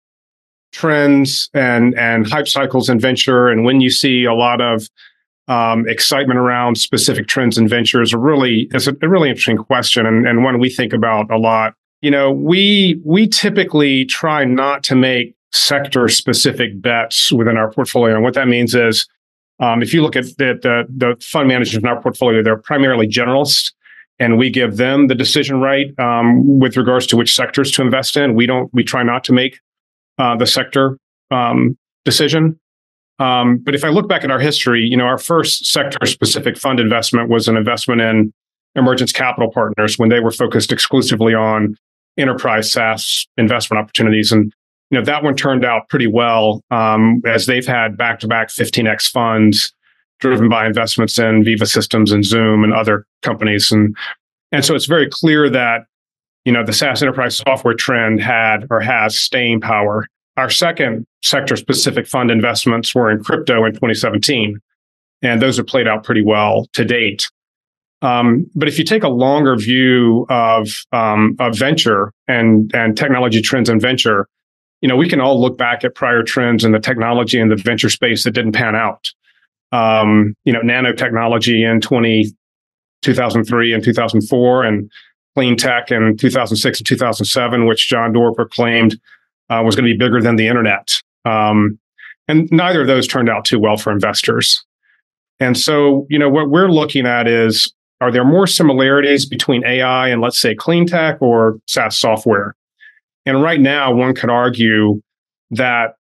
trends and and hype cycles in venture, and when you see a lot of um, excitement around specific trends in venture, is a really is a, a really interesting question, and, and one we think about a lot. You know, we we typically try not to make sector-specific bets within our portfolio. And what that means is, um, if you look at the, the, the fund managers in our portfolio, they're primarily generalists, and we give them the decision right um, with regards to which sectors to invest in. We don't. We try not to make uh, the sector um, decision. Um, but if I look back at our history, you know, our first sector-specific fund investment was an investment in Emergence Capital Partners when they were focused exclusively on enterprise SaaS investment opportunities. And you know, that one turned out pretty well, um, as they've had back-to-back fifteen X funds driven by investments in Viva Systems and Zoom and other companies. And, and so it's very clear that, you know, the SaaS enterprise software trend had or has staying power. Our second sector-specific fund investments were in crypto in twenty seventeen, and those have played out pretty well to date. Um, but if you take a longer view of, um, of venture and, and technology trends in venture, you know, we can all look back at prior trends in the technology and the venture space that didn't pan out. Um, you know, nanotechnology in two thousand three and two thousand four, and clean tech in two thousand six and two thousand seven, which John Doerr proclaimed uh, was going to be bigger than the internet. Um, and neither of those turned out too well for investors. And so, you know, what we're looking at is, are there more similarities between A I and, let's say, clean tech or SaaS software? And right now, one could argue that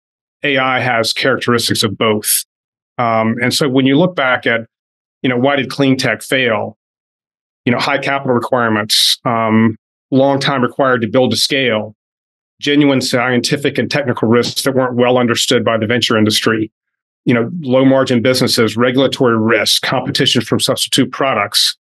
A I has characteristics of both. Um, and so when you look back at, you know, why did clean tech fail? You know, high capital requirements, um, long time required to build to scale, genuine scientific and technical risks that weren't well understood by the venture industry, you know, low margin businesses, regulatory risk, competition from substitute products.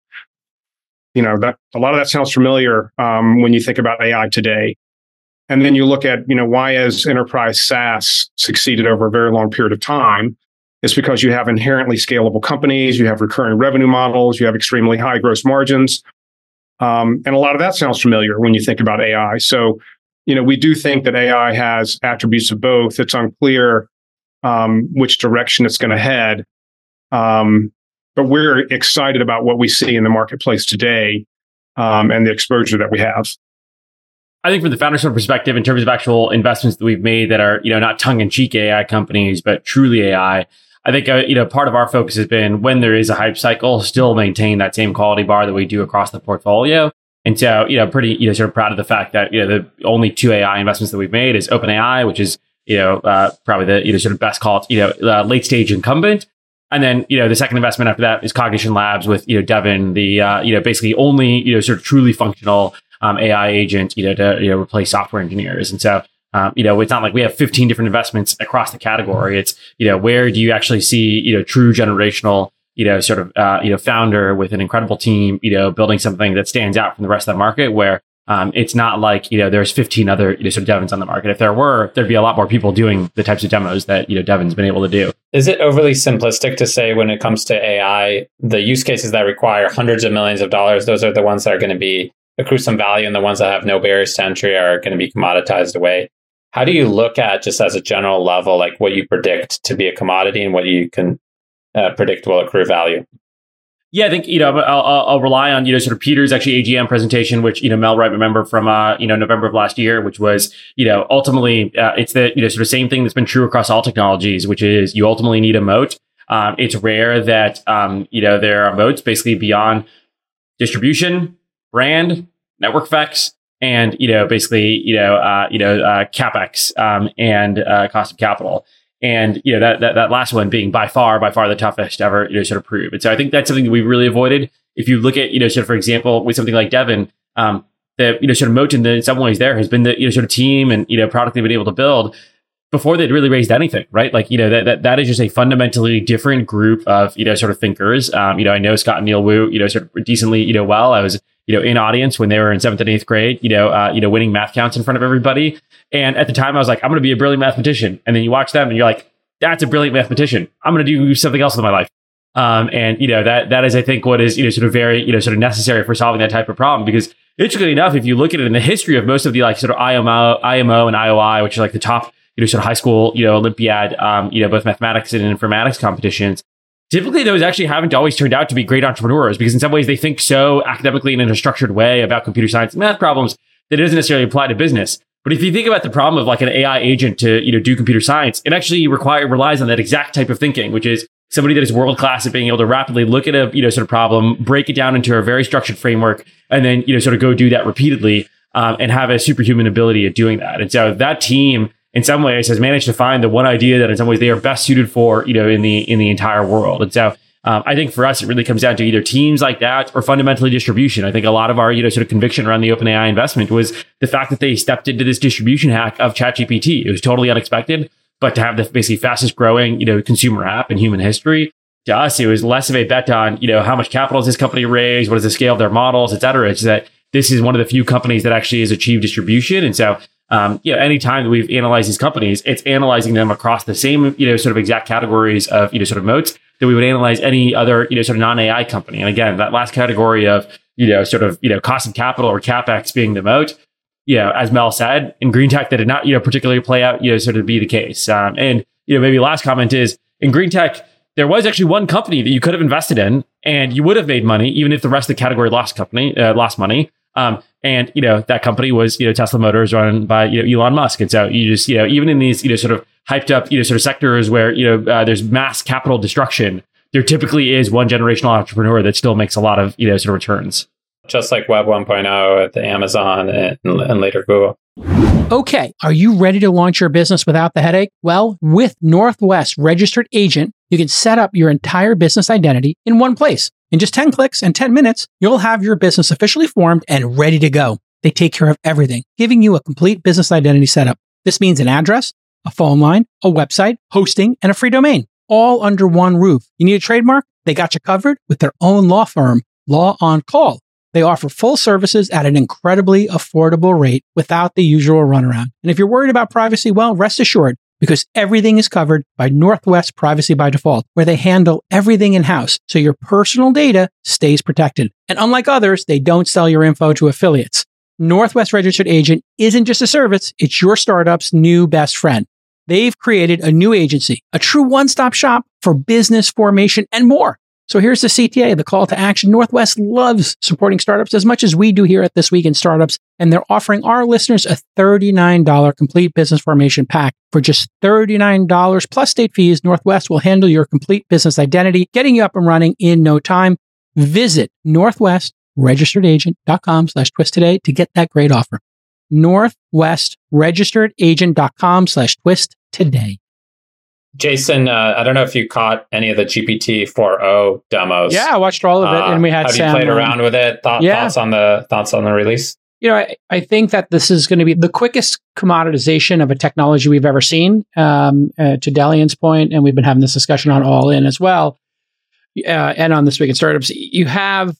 You know, that a lot of that sounds familiar um, when you think about A I today. And then you look at, you know, why has enterprise SaaS succeeded over a very long period of time? It's because you have inherently scalable companies, you have recurring revenue models, you have extremely high gross margins. Um, and a lot of that sounds familiar when you think about A I. So, you know, we do think that A I has attributes of both. It's unclear um, which direction it's going to head. Um, but we're excited about what we see in the marketplace today um, and the exposure that we have.
I think from the Founders Fund perspective, in terms of actual investments that we've made that are, you know, not tongue-in-cheek A I companies, but truly A I, I think, uh, you know, part of our focus has been when there is a hype cycle, still maintain that same quality bar that we do across the portfolio. And so, you know, pretty, you know, sort of proud of the fact that, you know, the only two A I investments that we've made is OpenAI, which is, you know, uh, probably the, you know, sort of best called, you know, uh, late stage incumbent. And then, you know, the second investment after that is Cognition Labs with, you know, Devin, the, uh, you know, basically only, you know, sort of truly functional um, A I agent, you know, to, you know, replace software engineers. And so, Um, you know, it's not like we have fifteen different investments across the category. It's, you know, where do you actually see, you know, true generational, you know, sort of, uh, you know, founder with an incredible team, you know, building something that stands out from the rest of the market where, um, it's not like, you know, there's fifteen other, you know, sort of Devins on the market. If there were, there'd be a lot more people doing the types of demos that, you know, Devin's been able to do.
Is it overly simplistic to say when it comes to A I, the use cases that require hundreds of millions of dollars, those are the ones that are going to be accrue some value, and the ones that have no barriers to entry are going to be commoditized away? How do you look at, just as a general level, like what you predict to be a commodity and what you can uh, predict will accrue value?
Yeah, I think, you know, I'll, I'll, I'll rely on, you know, sort of Peter's actually A G M presentation, which, you know, Mel might remember from, uh, you know, November of last year, which was, you know, ultimately, uh, it's the, you know, sort of same thing that's been true across all technologies, which is you ultimately need a moat. Um, it's rare that, um, you know, there are moats basically beyond distribution, brand, network effects, and, you know, basically, you know, uh, you know, uh, CapEx, um, and, uh, cost of capital. And, you know, that, that, that last one being by far, by far the toughest to ever, you know, sort of prove. And so I think that's something that we've really avoided. If you look at, you know, sort of, for example, with something like Devin, um, the, you know, sort of moat in, the, in some ways there has been the, you know, sort of team and, you know, product they've been able to build before they'd really raised anything, right? Like, you know, that, that, that is just a fundamentally different group of, you know, sort of thinkers. Um, you know, I know Scott and Neil Wu, you know, sort of decently, you know, well. I was, you know, in audience when they were in seventh and eighth grade, you know, uh, you know, winning math counts in front of everybody. And at the time I was like, I'm going to be a brilliant mathematician. And then you watch them and you're like, that's a brilliant mathematician. I'm going to do something else with my life. Um, and, you know, that, that is, I think, what is, you know, sort of very, you know, sort of necessary for solving that type of problem. Because interestingly enough, if you look at it in the history of most of the like sort of I M O, I M O and I O I, which are like the top, you know, sort of high school, you know, Olympiad, um, you know, both mathematics and informatics competitions, typically those actually haven't always turned out to be great entrepreneurs, because in some ways they think so academically and in a structured way about computer science and math problems that it doesn't necessarily apply to business. But if you think about the problem of like an A I agent to, you know, do computer science, it actually require relies on that exact type of thinking, which is somebody that is world class at being able to rapidly look at a, you know, sort of problem, break it down into a very structured framework, and then, you know, sort of go do that repeatedly, um, and have a superhuman ability at doing that. And so that team, in some ways, has managed to find the one idea that in some ways they are best suited for, you know, in the in the entire world. And so um, I think for us, it really comes down to either teams like that or fundamentally distribution. I think a lot of our, you know, sort of conviction around the OpenAI investment was the fact that they stepped into this distribution hack of ChatGPT. It was totally unexpected, but to have the basically fastest growing, you know, consumer app in human history, to us, it was less of a bet on, you know, how much capital has this company raised, what is the scale of their models, et cetera. It's that this is one of the few companies that actually has achieved distribution. And so Um, you know, anytime that we've analyzed these companies, it's analyzing them across the same, you know, sort of exact categories of, you know, sort of moats that we would analyze any other, you know, sort of non-A I company. And again, that last category of, you know, sort of, you know, cost of capital or CapEx being the moat, you know, as Mel said, in green tech, that did not, you know, particularly play out, you know, sort of be the case. Um, and, you know, maybe last comment is in green tech, there was actually one company that you could have invested in and you would have made money, even if the rest of the category lost company, uh, lost money. Um, and, you know, that company was, you know, Tesla Motors run by, you know, Elon Musk. And so you just, you know, even in these, you know, sort of hyped up, you know, sort of sectors where, you know, uh, there's mass capital destruction, there typically is one generational entrepreneur that still makes a lot of, you know, sort of returns.
Just like Web one point oh at the Amazon and, and later Google.
Okay, are you ready to launch your business without the headache? Well, with Northwest Registered Agent, you can set up your entire business identity in one place. In just ten clicks and ten minutes, you'll have your business officially formed and ready to go. They take care of everything, giving you a complete business identity setup. This means an address, a phone line, a website, hosting, and a free domain, all under one roof. You need a trademark? They got you covered with their own law firm, Law on Call. They offer full services at an incredibly affordable rate without the usual runaround. And if you're worried about privacy, well, rest assured, because everything is covered by Northwest Privacy by Default, where they handle everything in-house, so your personal data stays protected. And unlike others, they don't sell your info to affiliates. Northwest Registered Agent isn't just a service, it's your startup's new best friend. They've created a new agency, a true one-stop shop for business formation and more. So here's the C T A, the call to action. Northwest loves supporting startups as much as we do here at This Week in Startups, and they're offering our listeners a thirty-nine dollars complete business formation pack. For just thirty-nine dollars plus state fees, Northwest will handle your complete business identity, getting you up and running in no time. Visit northwestregisteredagent.com slash twist today to get that great offer. northwestregisteredagent.com slash twist today.
Jason, uh, I don't know if you caught any of the G P T four o demos.
Yeah, I watched all of it, uh, and we had
have
Sam.
Have you played on. around with it? Thought,
yeah.
Thoughts on the thoughts on the release?
You know, I, I think that this is going to be the quickest commoditization of a technology we've ever seen. Um, uh, to Delian's point, and we've been having this discussion on All In as well, uh, and on This Week in Startups. You have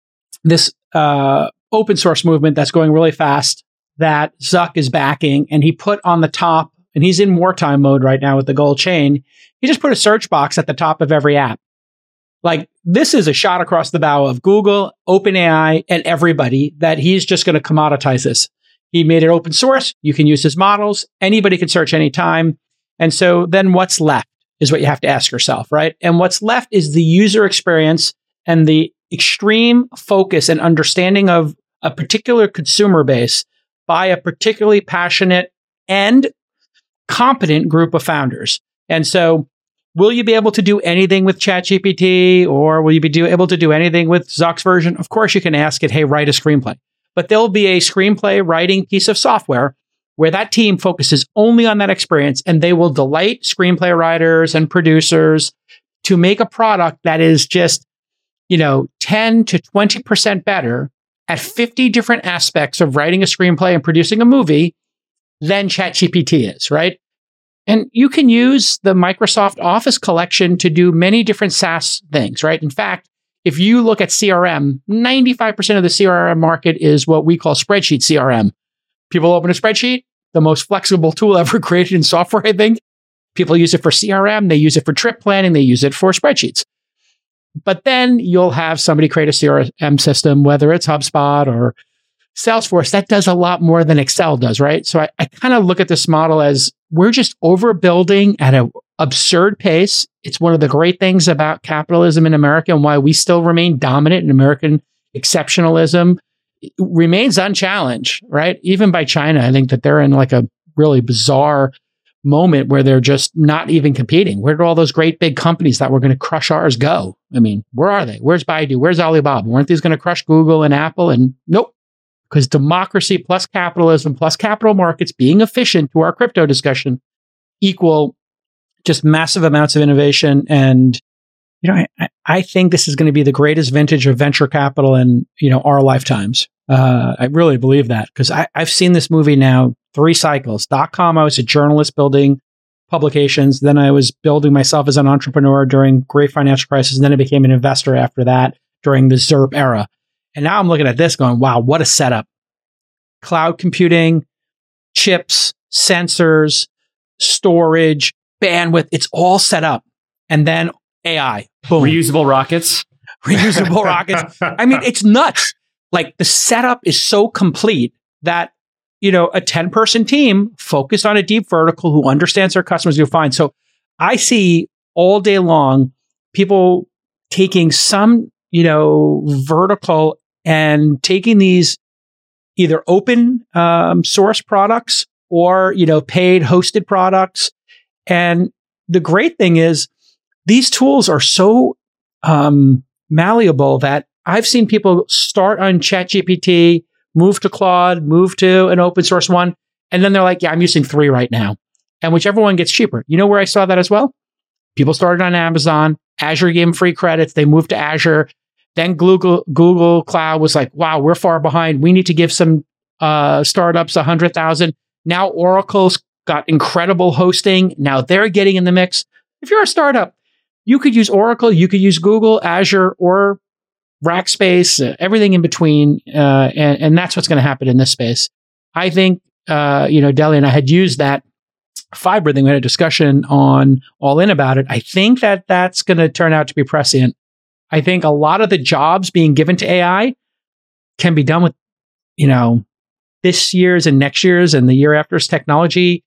this uh, open source movement that's going really fast that Zuck is backing, and he put on the top. And he's in wartime mode right now with the gold chain. He just put a search box at the top of every app. Like, this is a shot across the bow of Google, OpenAI, and everybody that he's just going to commoditize this. He made it open source. You can use his models. Anybody can search anytime. And so then what's left is what you have to ask yourself, right? And what's left is the user experience and the extreme focus and understanding of a particular consumer base by a particularly passionate and competent group of founders. And so will you be able to do anything with ChatGPT, or will you be do, able to do anything with Zuck's version? Of course, you can ask it, hey, write a screenplay. But there'll be a screenplay writing piece of software where that team focuses only on that experience, and they will delight screenplay writers and producers to make a product that is just, you know, ten to twenty percent better at fifty different aspects of writing a screenplay and producing a movie than ChatGPT is, right? And you can use the Microsoft Office collection to do many different SaaS things, right? In fact, if you look at C R M, ninety-five percent of the C R M market is what we call spreadsheet C R M. People open a spreadsheet, the most flexible tool ever created in software, I think. People use it for C R M, they use it for trip planning, they use it for spreadsheets. But then you'll have somebody create a C R M system, whether it's HubSpot or Salesforce, that does a lot more than Excel does, right? So I, I kind of look at this model as we're just overbuilding at an absurd pace. It's one of the great things about capitalism in America and why we still remain dominant in American exceptionalism. It remains unchallenged, right? Even by China, I think that they're in like a really bizarre moment where they're just not even competing. Where do all those great big companies that were going to crush ours go? I mean, where are they? Where's Baidu? Where's Alibaba? Weren't these going to crush Google and Apple? And nope. Because democracy plus capitalism plus capital markets being efficient to our crypto discussion equal just massive amounts of innovation. And, you know, I, I think this is going to be the greatest vintage of venture capital in, you know, our lifetimes. Uh, I really believe that because I've seen this movie now three cycles. Dot-com, I was a journalist building publications. Then I was building myself as an entrepreneur during great financial crisis. And then I became an investor after that during the Z E R P era. And now I'm looking at this going, wow, what a setup. Cloud computing, chips, sensors, storage, bandwidth, it's all set up. And then A I, boom.
Reusable rockets.
Reusable rockets. I mean, it's nuts. Like the setup is so complete that, you know, a ten-person team focused on a deep vertical who understands their customers, you'll find. So I see all day long people taking some, you know, vertical and taking these either open um, source products or, you know, paid hosted products. And the great thing is these tools are so um, malleable that I've seen people start on ChatGPT move to Claude, move to an open source one. And then they're like, yeah, I'm using three right now. And whichever one gets cheaper. You know where I saw that as well? People started on Amazon. Azure gave them free credits. They moved to Azure. Then Google, Google Cloud was like, wow, we're far behind. We need to give some uh, startups one hundred thousand. Now Oracle's got incredible hosting. Now they're getting in the mix. If you're a startup, you could use Oracle, you could use Google, Azure, or Rackspace, uh, everything in between. Uh, and, and that's what's going to happen in this space. I think, uh, you know, Deli and I had used that Fiber thing. We had a discussion on All In about it. I think that that's going to turn out to be prescient. I think a lot of the jobs being given to A I can be done with, you know, this year's and next year's and the year after's technology.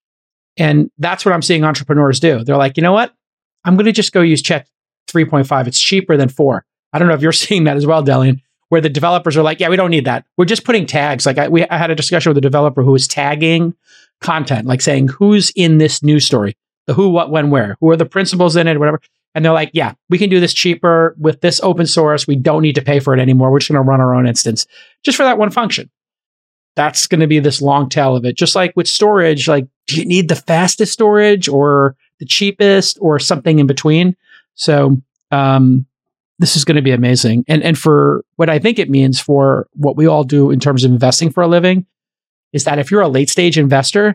And that's what I'm seeing entrepreneurs do. They're like, you know what? I'm going to just go use Chat three point five. It's cheaper than four. I don't know if you're seeing that as well, Delian, where the developers are like, yeah, we don't need that. We're just putting tags. Like I, we, I had a discussion with a developer who was tagging content, like saying, who's in this news story? The who, what, when, where? Who are the principals in it, whatever. And they're like, yeah, we can do this cheaper with this open source. We don't need to pay for it anymore. We're just going to run our own instance just for that one function. That's going to be this long tail of it. Just like with storage, like, do you need the fastest storage or the cheapest or something in between? So um, this is going to be amazing. And and for what I think it means for what we all do in terms of investing for a living is that if you're a late stage investor,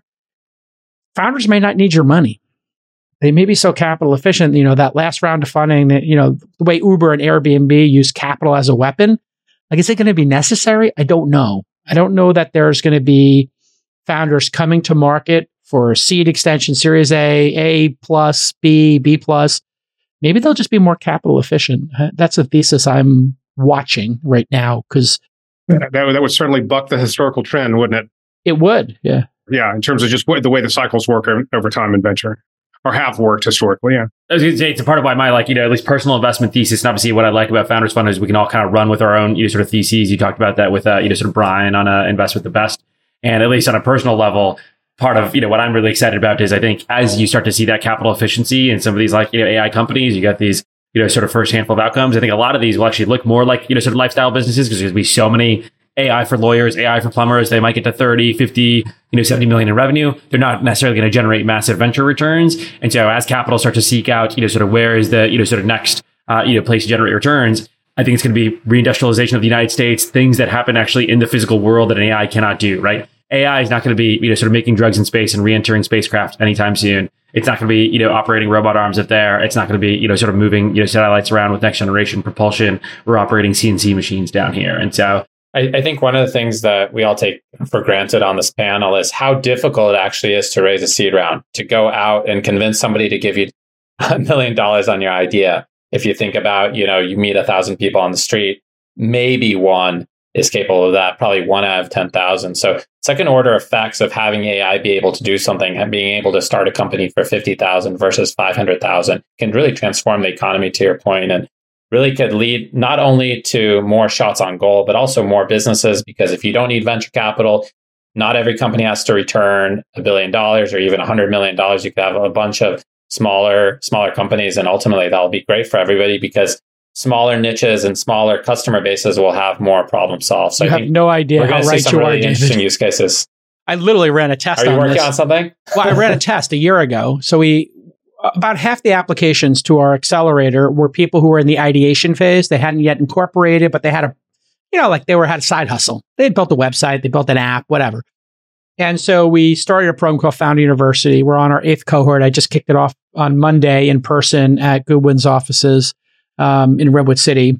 founders may not need your money. They may be so capital efficient, you know, that last round of funding, that, you know, the way Uber and Airbnb use capital as a weapon, like, is it going to be necessary? I don't know. I don't know that there's going to be founders coming to market for seed extension, Series A, A plus, B, B plus. Maybe they'll just be more capital efficient. That's a thesis I'm watching right now because
that, that would certainly buck the historical trend, wouldn't it?
It would, yeah.
Yeah, in terms of just the way the cycles work over time in venture. Or have worked historically, yeah.
I was going to say, it's a part of why my, like, you know, at least personal investment thesis, and obviously what I like about Founders Fund is we can all kind of run with our own, you know, sort of theses. You talked about that with, uh, you know, sort of Brian on uh, Invest with the Best. And at least on a personal level, part of, you know, what I'm really excited about is I think as you start to see that capital efficiency in some of these, like, you know, A I companies, you got these, you know, sort of first handful of outcomes. I think a lot of these will actually look more like, you know, sort of lifestyle businesses because there's going to be so many A I for lawyers, A I for plumbers. They might get to thirty, fifty, you know, seventy million in revenue. They're not necessarily going to generate massive venture returns. And so as capital starts to seek out, you know, sort of where is the, you know, sort of next, uh, you know, place to generate returns, I think it's going to be reindustrialization of the United States, things that happen actually in the physical world that an A I cannot do, right? A I is not going to be, you know, sort of making drugs in space and re-entering spacecraft anytime soon. It's not going to be, you know, operating robot arms up there. It's not going to be, you know, sort of moving, you know, satellites around with next generation propulsion. We're operating C N C machines down here. And so
I, I think one of the things that we all take for granted on this panel is how difficult it actually is to raise a seed round, to go out and convince somebody to give you a million dollars on your idea. If you think about, you know, you meet a thousand people on the street, maybe one is capable of that, probably one out of ten thousand. So second order effects of having A I be able to do something and being able to start a company for fifty thousand versus five hundred thousand can really transform the economy, to your point, and really could lead not only to more shots on goal, but also more businesses. Because if you don't need venture capital, not every company has to return a billion dollars or even a hundred million dollars. You could have a bunch of smaller, smaller companies, and ultimately that'll be great for everybody because smaller niches and smaller customer bases will have more problem solved. So
you
I
have
think
no idea
we're
how
see
right
some
you
really
are,
interesting
David.
use cases.
I literally ran a test
Are you
on
working
this.
on something?
Well, I ran a test a year ago. So we about half the applications to our accelerator were people who were in the ideation phase. They hadn't yet incorporated, but they had a, you know, like they were had a side hustle. They had built a website, they built an app, whatever. And so we started a program called Founder University. We're on our eighth cohort. I just kicked it off on Monday in person at Goodwin's offices um, in Redwood City.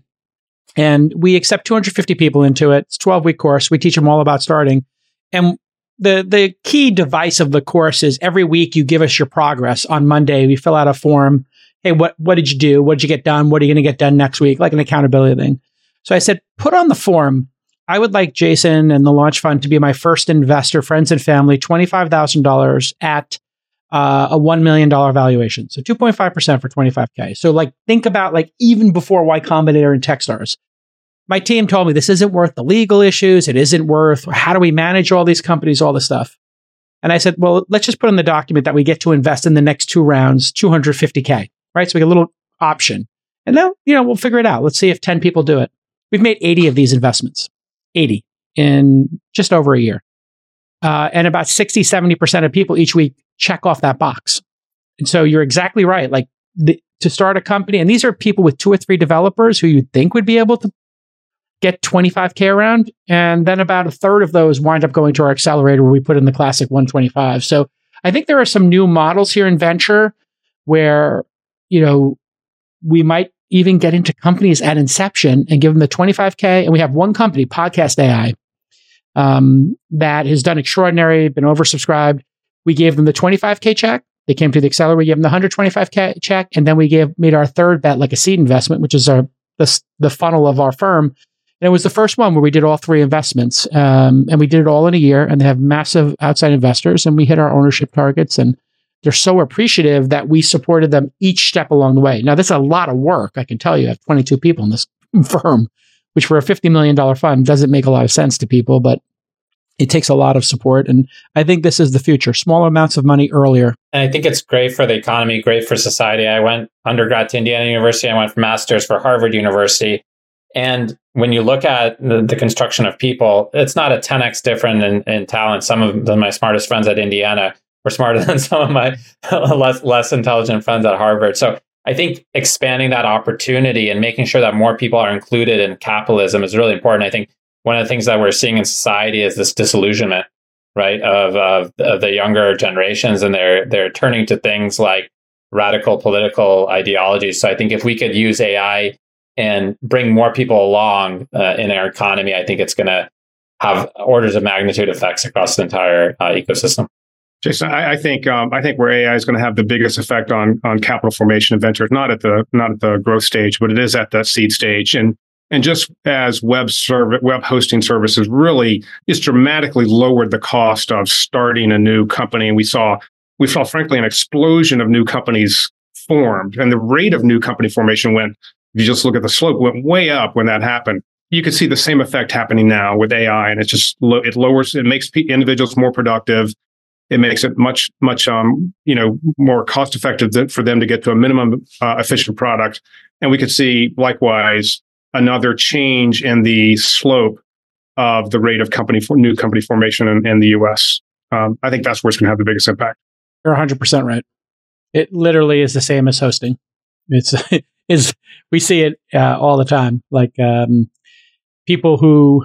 And we accept two hundred fifty people into it. It's a twelve-week course. We teach them all about starting. And the the key device of the course is every week you give us your progress. On Monday, we fill out a form. Hey, what, what did you do? What did you get done? What are you going to get done next week? Like an accountability thing. So I said, put on the form, I would like Jason and the Launch Fund to be my first investor, friends and family, twenty-five thousand dollars at uh, a one million dollars valuation. So two point five percent for twenty-five K. So like, think about like even before Y Combinator and Techstars. My team told me this isn't worth the legal issues. It isn't worth how do we manage all these companies, all this stuff. And I said, well, let's just put in the document that we get to invest in the next two rounds, two hundred fifty K, right? So we get a little option. And then, you know, we'll figure it out. Let's see if ten people do it. We've made eighty of these investments. eighty. in just over a year. Uh, and about sixty, seventy percent of people each week check off that box. And so you're exactly right. Like the, to start a company, and these are people with two or three developers who you'd think would be able to get twenty-five K around. And then about a third of those wind up going to our accelerator where we put in the classic one twenty-five. So I think there are some new models here in venture where, you know, we might even get into companies at inception and give them the twenty-five K. And we have one company, Podcast A I, um, that has done extraordinary, been oversubscribed. We gave them the twenty-five K check. They came to the accelerator. We gave them the one hundred twenty-five K check. And then we gave made our third bet like a seed investment, which is our the, the funnel of our firm. And it was the first one where we did all three investments. Um, and we did it all in a year. And they have massive outside investors. And we hit our ownership targets. And they're so appreciative that we supported them each step along the way. Now, this is a lot of work. I can tell you, I have twenty-two people in this firm, which for a fifty million dollars fund doesn't make a lot of sense to people, but it takes a lot of support. And I think this is the future. Smaller amounts of money earlier.
And I think it's great for the economy, great for society. I went undergrad to Indiana University. I went for master's for Harvard University. And when you look at the, the construction of people, it's not a ten X different in, in talent. Some of the, my smartest friends at Indiana were smarter than some of my less less intelligent friends at Harvard. So I think expanding that opportunity and making sure that more people are included in capitalism is really important. I think one of the things that we're seeing in society is this disillusionment, right, of, of, of the younger generations, and they're they're turning to things like radical political ideologies. So I think if we could use A I and bring more people along uh, in our economy, I think it's going to have orders of magnitude effects across the entire uh, ecosystem.
Jason, I, I think um, I think where A I is going to have the biggest effect on on capital formation and ventures, not at the not at the growth stage, but it is at the seed stage. And and just as web serv- web hosting services really just dramatically lowered the cost of starting a new company, and we saw we saw frankly an explosion of new companies formed, and the rate of new company formation went. If you just look at the slope, went way up when that happened. You can see the same effect happening now with A I, and it's just lo- it lowers it makes p- individuals more productive. It makes it much, much, um, you know, more cost effective th- for them to get to a minimum uh, efficient product. And we could see likewise another change in the slope of the rate of company for new company formation in, in the U S. Um, I think that's where it's going to have the biggest impact.
You're one hundred percent right. It literally is the same as hosting. It's is we see it uh, all the time. Like um, people who.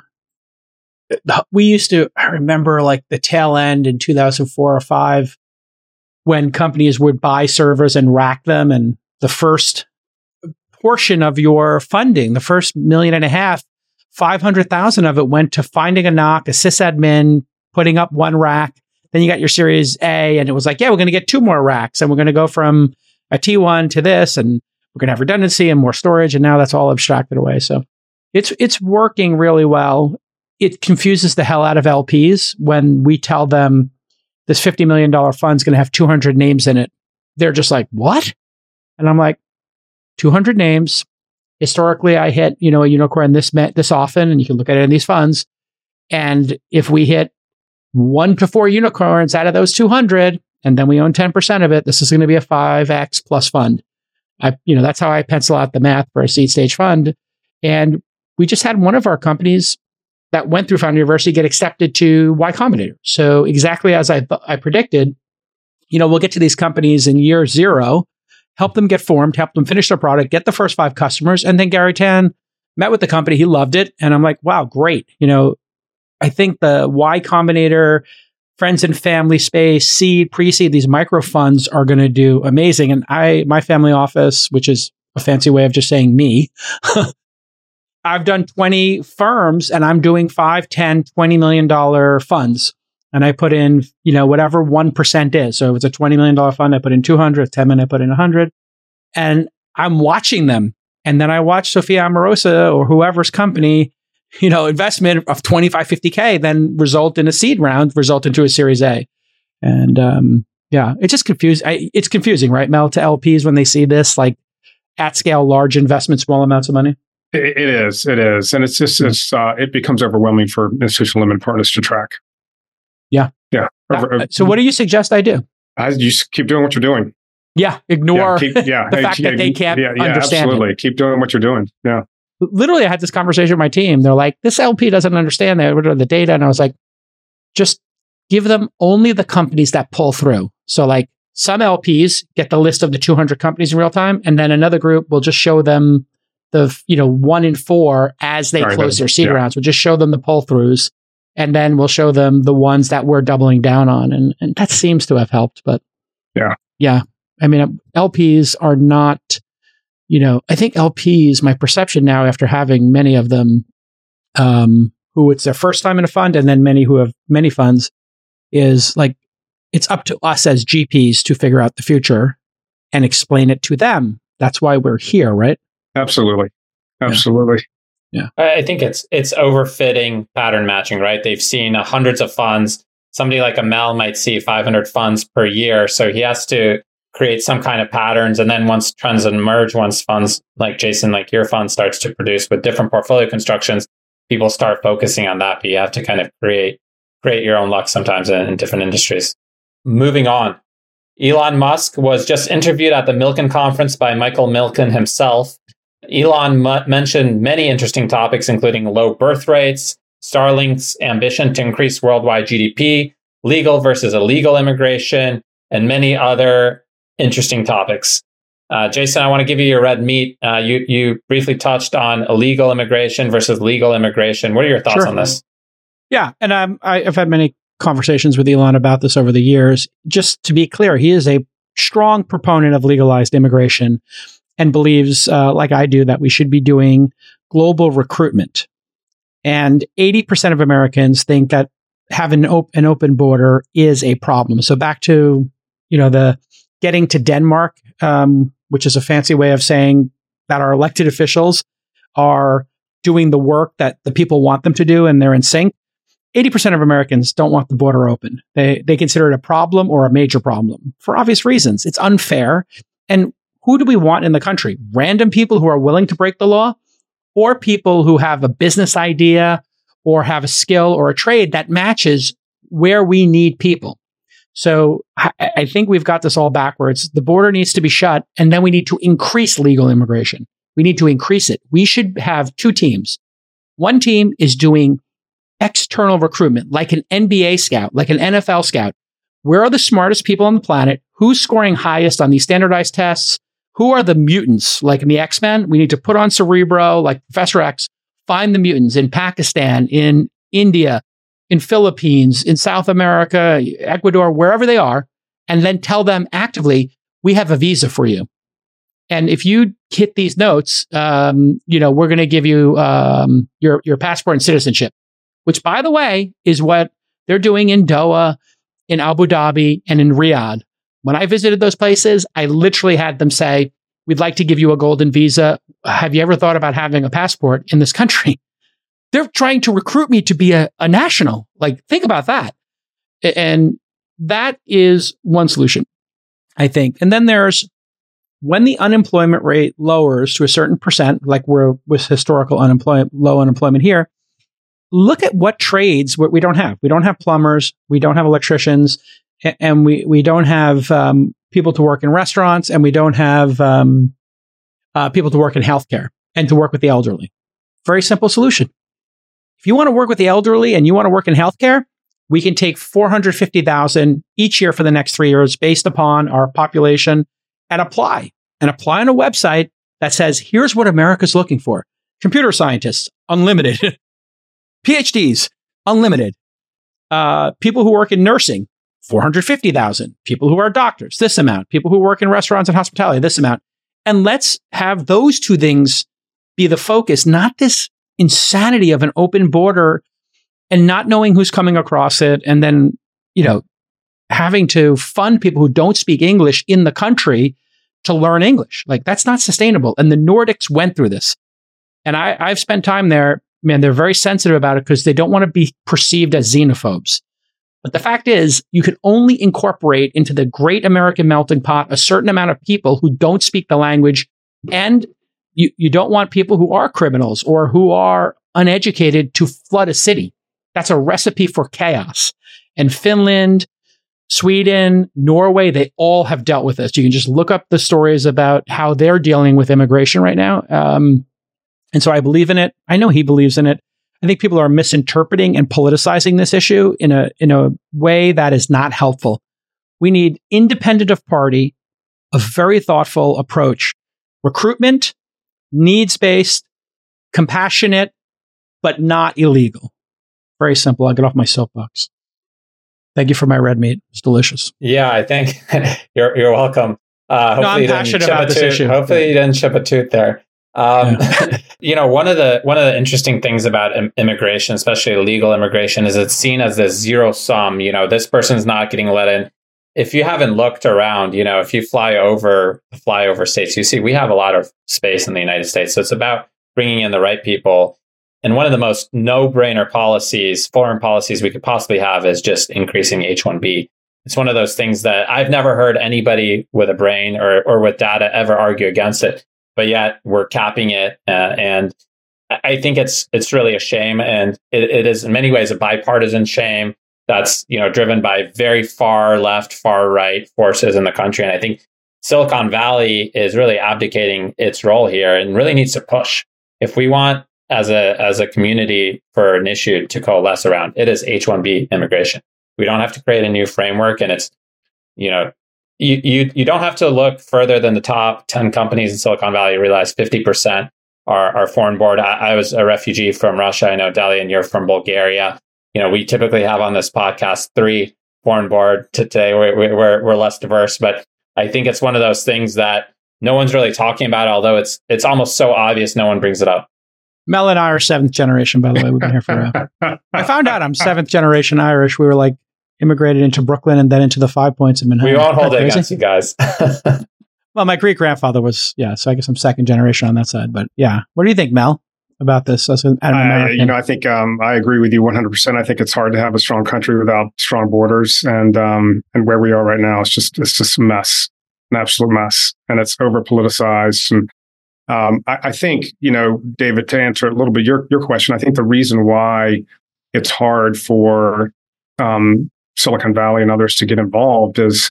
We used to, I remember like the tail end in two thousand four or five when companies would buy servers and rack them. And the first portion of your funding, the first million and a half, five hundred thousand of it went to finding a N O C, a sysadmin, putting up one rack. Then you got your Series A and it was like, yeah, we're going to get two more racks and we're going to go from a T one to this and we're going to have redundancy and more storage. And now that's all abstracted away. So it's, it's working really well. It confuses the hell out of L Ps when we tell them this fifty million dollars fund is going to have two hundred names in it. They're just like, what? And I'm like, two hundred names. Historically, I hit, you know, a unicorn this met this often, and you can look at it in these funds. And if we hit one to four unicorns out of those two hundred, and then we own ten percent of it, this is going to be a five X plus fund. I, you know, that's how I pencil out the math for a seed stage fund. And we just had one of our companies that went through Founder University get accepted to Y Combinator. So exactly as I th- I predicted, you know, we'll get to these companies in year zero, help them get formed, help them finish their product, get the first five customers. And then Gary Tan met with the company. He loved it. And I'm like, wow, great. You know, I think the Y Combinator, friends and family space, seed, pre-seed, these micro funds are going to do amazing. And I, my family office, which is a fancy way of just saying me, I've done twenty firms and I'm doing five, ten, twenty million dollars funds. And I put in, you know, whatever one percent is. So if it's a twenty million dollars fund, I put in two hundred, ten million, I put in one hundred. And I'm watching them. And then I watch Sophia Amorosa or whoever's company, you know, investment of twenty-five, fifty K, then result in a seed round, result into a Series A. And um, yeah, it's just confusing. I, it's confusing, right, Mel, to L Ps when they see this, like at scale, large investment, small amounts of money?
It, it is, it is. And it's just, it's, uh, it becomes overwhelming for institutional limited partners to track.
Yeah.
Yeah.
Uh, so what do you suggest I do?
I, you just keep doing what you're doing.
Yeah. Ignore
yeah, keep, yeah,
the
hey,
fact
yeah,
that they can't
yeah, yeah,
understand
absolutely.
it.
Keep doing what you're doing. Yeah.
literally, I had this conversation with my team. They're like, this L P doesn't understand that. What are the data? And I was like, just give them only the companies that pull through. So like some L Ps get the list of the two hundred companies in real time. And then another group will just show them the, you know, one in four as they
Sorry,
close
then,
their seed
yeah.
rounds. We'll just show them the pull throughs. And then we'll show them the ones that we're doubling down on. And, and that seems to have helped. But
yeah,
yeah. I mean, L Ps are not, you know, I think L Ps, my perception now after having many of them, um, who it's their first time in a fund and then many who have many funds, is like, it's up to us as G Ps to figure out the future and explain it to them. That's why we're here, right?
absolutely. Absolutely.
Yeah.
I think it's it's overfitting pattern matching, right? They've seen uh, hundreds of funds. Somebody like a Mel might see five hundred funds per year. So he has to create some kind of patterns. And then once trends emerge, once funds like Jason, like your fund starts to produce with different portfolio constructions, people start focusing on that. But you have to kind of create create your own luck sometimes in, in different industries. Moving on. Elon Musk was just interviewed at the Milken conference by Michael Milken himself. Elon m- mentioned many interesting topics, including low birth rates, Starlink's ambition to increase worldwide G D P, legal versus illegal immigration, and many other interesting topics. Uh, Jason, I want to give you your red meat. Uh, you you briefly touched on illegal immigration versus legal immigration. What are your thoughts
Sure.
on this?
Yeah. And um, I, I've had many conversations with Elon about this over the years. Just to be clear, he is a strong proponent of legalized immigration and believes, uh, like I do, that we should be doing global recruitment. And eighty percent of Americans think that having an, op- an open border is a problem. So back to, you know, the getting to Denmark, um, which is a fancy way of saying that our elected officials are doing the work that the people want them to do and they're in sync. eighty percent of Americans don't want the border open. They they consider it a problem or a major problem for obvious reasons. It's unfair. And who do we want in the country? Random people who are willing to break the law, or people who have a business idea or have a skill or a trade that matches where we need people. So I, I think we've got this all backwards. The border needs to be shut, and then we need to increase legal immigration. We need to increase it. We should have two teams. One team is doing external recruitment, like an N B A scout, like an N F L scout. Where are the smartest people on the planet? Who's scoring highest on these standardized tests? Who are the mutants? Like in the X-Men, we need to put on Cerebro, like Professor X, find the mutants in Pakistan, in India, in Philippines, in South America, Ecuador, wherever they are, and then tell them actively, we have a visa for you. And if you hit these notes, um, you know, we're going to give you um, your, your passport and citizenship, which, by the way, is what they're doing in Doha, in Abu Dhabi, and in Riyadh. When I visited those places, I literally had them say, we'd like to give you a golden visa. Have you ever thought about having a passport in this country? They're trying to recruit me to be a, a national. Like, think about that. And that is one solution, I think. And then there's when the unemployment rate lowers to a certain percent, like we're with historical unemployment, low unemployment here, look at what trades what we don't have. We don't have plumbers. We don't have electricians. And we, we don't have um, people to work in restaurants, and we don't have um, uh, people to work in healthcare and to work with the elderly. Very simple solution. If you want to work with the elderly and you want to work in healthcare, we can take four hundred fifty thousand each year for the next three years based upon our population and apply. And apply on a website that says, here's what America's looking for. Computer scientists, unlimited. PhDs, unlimited. Uh, people who work in nursing, four hundred fifty thousand. People who are doctors, this amount. People who work in restaurants and hospitality, this amount. And let's have those two things be the focus, not this insanity of an open border and not knowing who's coming across it. And then, you know, having to fund people who don't speak English in the country to learn English. Like, that's not sustainable. And the Nordics went through this. And I, I've spent time there. Man, they're very sensitive about it because they don't want to be perceived as xenophobes. But the fact is, you can only incorporate into the great American melting pot a certain amount of people who don't speak the language. And you, you don't want people who are criminals or who are uneducated to flood a city. That's a recipe for chaos. And Finland, Sweden, Norway, they all have dealt with this. You can just look up the stories about how they're dealing with immigration right now. Um, And so I believe in it. I know he believes in it. I think people are misinterpreting and politicizing this issue in a in a way that is not helpful. We need independent of party, a very thoughtful approach. Recruitment, needs-based, compassionate, but not illegal. Very simple. I'll get off my soapbox. Thank you for my red meat. It's delicious.
Yeah, I think you're you're welcome. Uh,
no, I'm passionate about this
tooth.
issue.
Hopefully you didn't chip a tooth there. Um, yeah. You know, one of the one of the interesting things about im- immigration, especially illegal immigration, is it's seen as this zero sum. You know, this person's not getting let in. If you haven't looked around, you know, if you fly over flyover states, you see we have a lot of space in the United States. So it's about bringing in the right people. And one of the most no-brainer policies, foreign policies we could possibly have is just increasing H one B. It's one of those things that I've never heard anybody with a brain or or with data ever argue against it. But yet we're capping it, uh, and I think it's it's really a shame, and it, it is in many ways a bipartisan shame that's you know driven by very far left, far right forces in the country. And I think Silicon Valley is really abdicating its role here and really needs to push. If we want as a as a community for an issue to coalesce around, it is H one B immigration. We don't have to create a new framework, and it's you know. You, you you don't have to look further than the top ten companies in Silicon Valley to realize fifty percent are, are foreign born. I, I was a refugee from Russia. I know, Dalian, you're from Bulgaria. You know, we typically have on this podcast three foreign born. Today we're, we're, we're less diverse, but I think it's one of those things that no one's really talking about, although it's it's almost so obvious no one brings it up.
Mel and I are seventh generation, by the way. We've been here for a I found out I'm seventh generation Irish. We were like, immigrated into Brooklyn and then into the Five Points in Manhattan.
We won't hold it against you guys.
Well, my great grandfather was, yeah, so I guess I'm second generation on that side. But yeah, what do you think, Mel, about this? As an
I, you know, I think um, I agree with you one hundred percent. I think it's hard to have a strong country without strong borders, and um, and where we are right now, it's just it's just a mess, an absolute mess, and it's over politicized. And um, I, I think you know, David, to answer a little bit your your question, I think the reason why it's hard for um, Silicon Valley and others to get involved is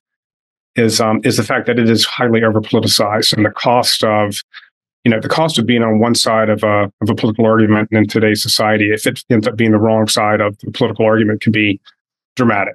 is um, is the fact that it is highly over politicized, and the cost of you know the cost of being on one side of a of a political argument in today's society, if it ends up being the wrong side of the political argument, can be dramatic.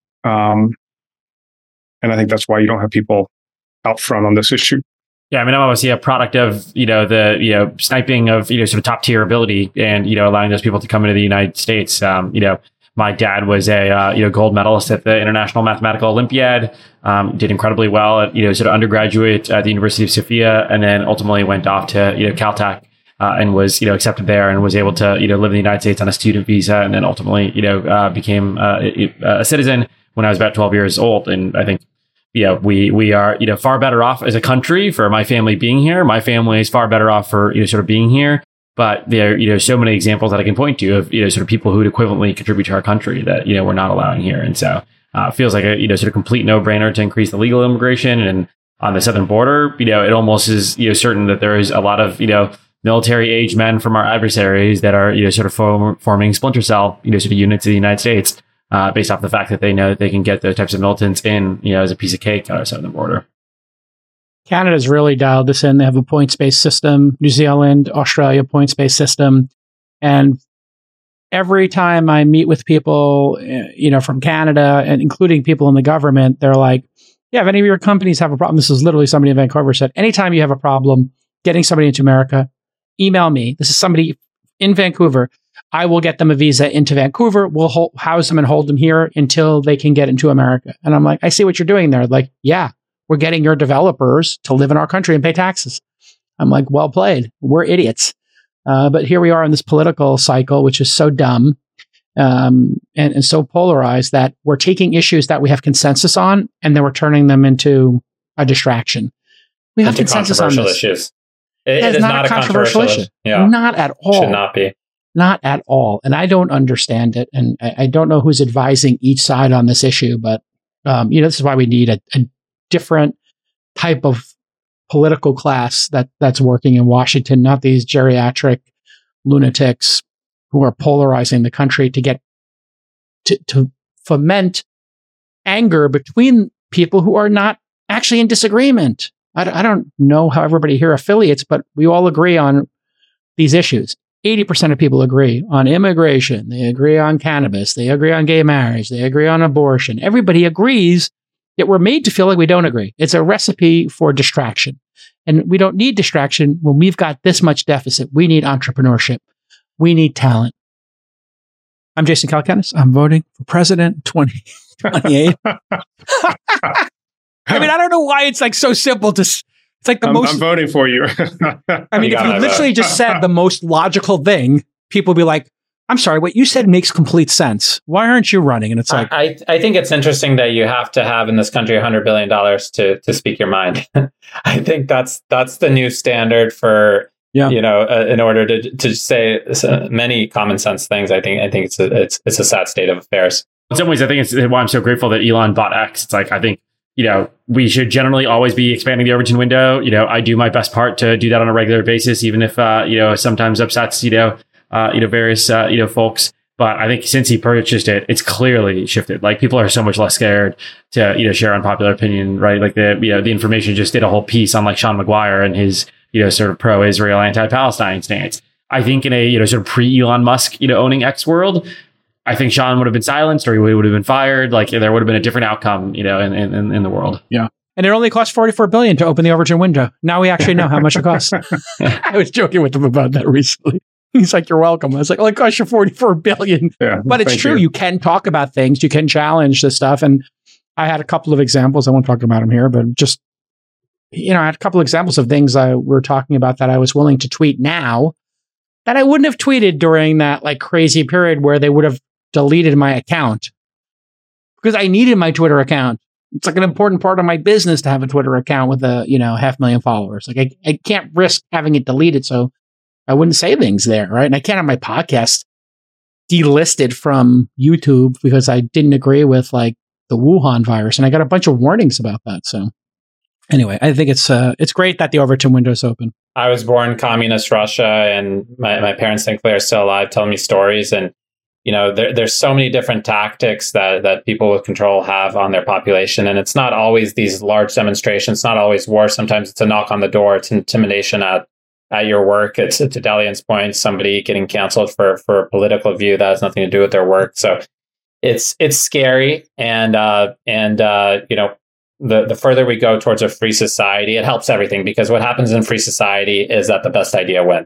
Um, and I think that's why you don't have people out front on this issue.
Yeah, I mean, I'm obviously a product of, you know, the, you know, sniping of, you know, sort of top tier ability and, you know, allowing those people to come into the United States. Um, you know, my dad was a, uh, you know, gold medalist at the International Mathematical Olympiad, um, did incredibly well at, you know, sort of undergraduate at the University of Sofia, and then ultimately went off to, you know, Caltech, uh, and was, you know, accepted there and was able to, you know, live in the United States on a student visa, and then ultimately, you know, uh, became uh, a citizen when I was about twelve years old. And I think, you know, we we are, you know, far better off as a country for my family being here. My family is far better off for, you know, sort of being here. But there are, you know, so many examples that I can point to of, you know, sort of people who would equivalently contribute to our country that, you know, we're not allowing here. And so uh, it feels like a, you know, sort of complete no brainer to increase the legal immigration. And on the southern border, you know, it almost is, you know, certain that there is a lot of, you know, military age men from our adversaries that are, you know, sort of form, forming splinter cell, you know, sort of units in the United States. Uh, based off the fact that they know that they can get those types of militants in, you know, as a piece of cake on our southern border.
Canada's really dialed this in. They have a points-based system. New Zealand, Australia, points-based system. And every time I meet with people, you know, from Canada, and including people in the government, they're like, yeah, if any of your companies have a problem, this is literally somebody in Vancouver said, anytime you have a problem getting somebody into America, email me. This is somebody in Vancouver. I will get them a visa into Vancouver. We'll hold, house them and hold them here until they can get into America. And I'm like, I see what you're doing there. Like, yeah, we're getting your developers to live in our country and pay taxes. I'm like, well played. We're idiots. Uh, but here we are in this political cycle, which is so dumb um, and, and so polarized that we're taking issues that we have consensus on, and then we're turning them into a distraction. We have consensus on this.
Issues. It, it is not, not a controversial, controversial issue.
Yeah. Not at all.
Should not be.
Not at all. And I don't understand it. And I, I don't know who's advising each side on this issue, but, um, you know, this is why we need a, a different type of political class that that's working in Washington, not these geriatric lunatics who are polarizing the country to get, to, to foment anger between people who are not actually in disagreement. I, I don't know how everybody here affiliates, but we all agree on these issues. eighty percent of people agree on immigration. They agree on cannabis. They agree on gay marriage. They agree on abortion. Everybody agrees that we're made to feel like we don't agree. It's a recipe for distraction. And we don't need distraction when we've got this much deficit. We need entrepreneurship. We need talent. I'm Jason Calacanis. I'm voting for president twenty twenty-eight. I mean, I don't know why it's like so simple to... It's like the
I'm,
most...
I'm voting for you.
I mean,
You
if you
gotta
literally
vote.
just said the most logical thing, people would be like, I'm sorry, what you said makes complete sense. Why aren't you running? And it's like...
I, I think it's interesting that you have to have in this country one hundred billion dollars to to speak your mind. I think that's that's the new standard for,
Yeah.
you know, uh, in order to to say uh, many common sense things. I think I think it's a, it's it's a sad state of affairs.
In some ways, I think it's why I'm so grateful that Elon bought X. It's like, I think, you know, we should generally always be expanding the Overton window. You know, I do my best part to do that on a regular basis, even if, uh, you know, sometimes upsets, you know, uh, you know, various, uh, you know, folks. But I think since he purchased it, it's clearly shifted. Like, people are so much less scared to, you know, share unpopular opinion, right? Like, the, you know, the Information just did a whole piece on like Sean McGuire and his, you know, sort of pro-Israel, anti-Palestine stance. I think in a, you know, sort of pre-Elon Musk, you know, owning X world, I think Sean would have been silenced or he would have been fired. Like, there would have been a different outcome, you know, in, in, in the world.
Yeah. And it only cost forty-four billion dollars to open the Overton window. Now we actually know how much it costs. I was joking with him about that recently. He's like, you're welcome. I was like, well, it cost you forty-four billion dollars.
Yeah,
but it's
thank
true. You. you can talk about things. You can challenge this stuff. And I had a couple of examples. I won't talk about them here, but just, you know, I had a couple of examples of things I were talking about that I was willing to tweet now that I wouldn't have tweeted during that like crazy period where they would have deleted my account because I needed my Twitter account. It's like an important part of my business to have a Twitter account with a, you know, half million followers. Like I, I can't risk having it deleted. So I wouldn't say things there. Right. And I can't have my podcast delisted from YouTube because I didn't agree with like the Wuhan virus. And I got a bunch of warnings about that. So anyway, I think it's, uh, it's great that the Overton window is open.
I was born communist Russia, and my, my parents think they're still alive, telling me stories. And you know, there, there's so many different tactics that, that people with control have on their population. And it's not always these large demonstrations, not always war. Sometimes it's a knock on the door. It's intimidation at, at your work. It's, to Delian's point, somebody getting canceled for, for a political view that has nothing to do with their work. So it's it's scary. And, uh, and uh, you know, the, the further we go towards a free society, it helps everything, because what happens in free society is that the best idea wins.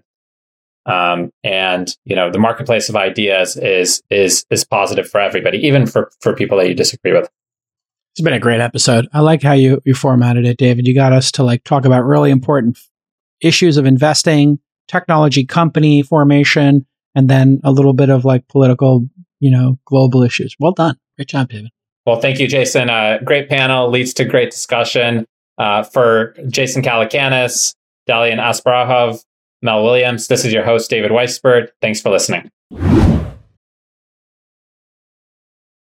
Um, and, you know, the marketplace of ideas is, is, is positive for everybody, even for, for people that you disagree with.
It's been a great episode. I like how you, you formatted it, David. You got us to like talk about really important issues of investing, technology, company formation, and then a little bit of like political, you know, global issues. Well done. Great job, David.
Well, thank you, Jason. Uh, great panel, leads to great discussion. Uh, for Jason Calacanis, Dalian Asparahov, Mel Williams, this is your host, David Weisbord. Thanks for listening.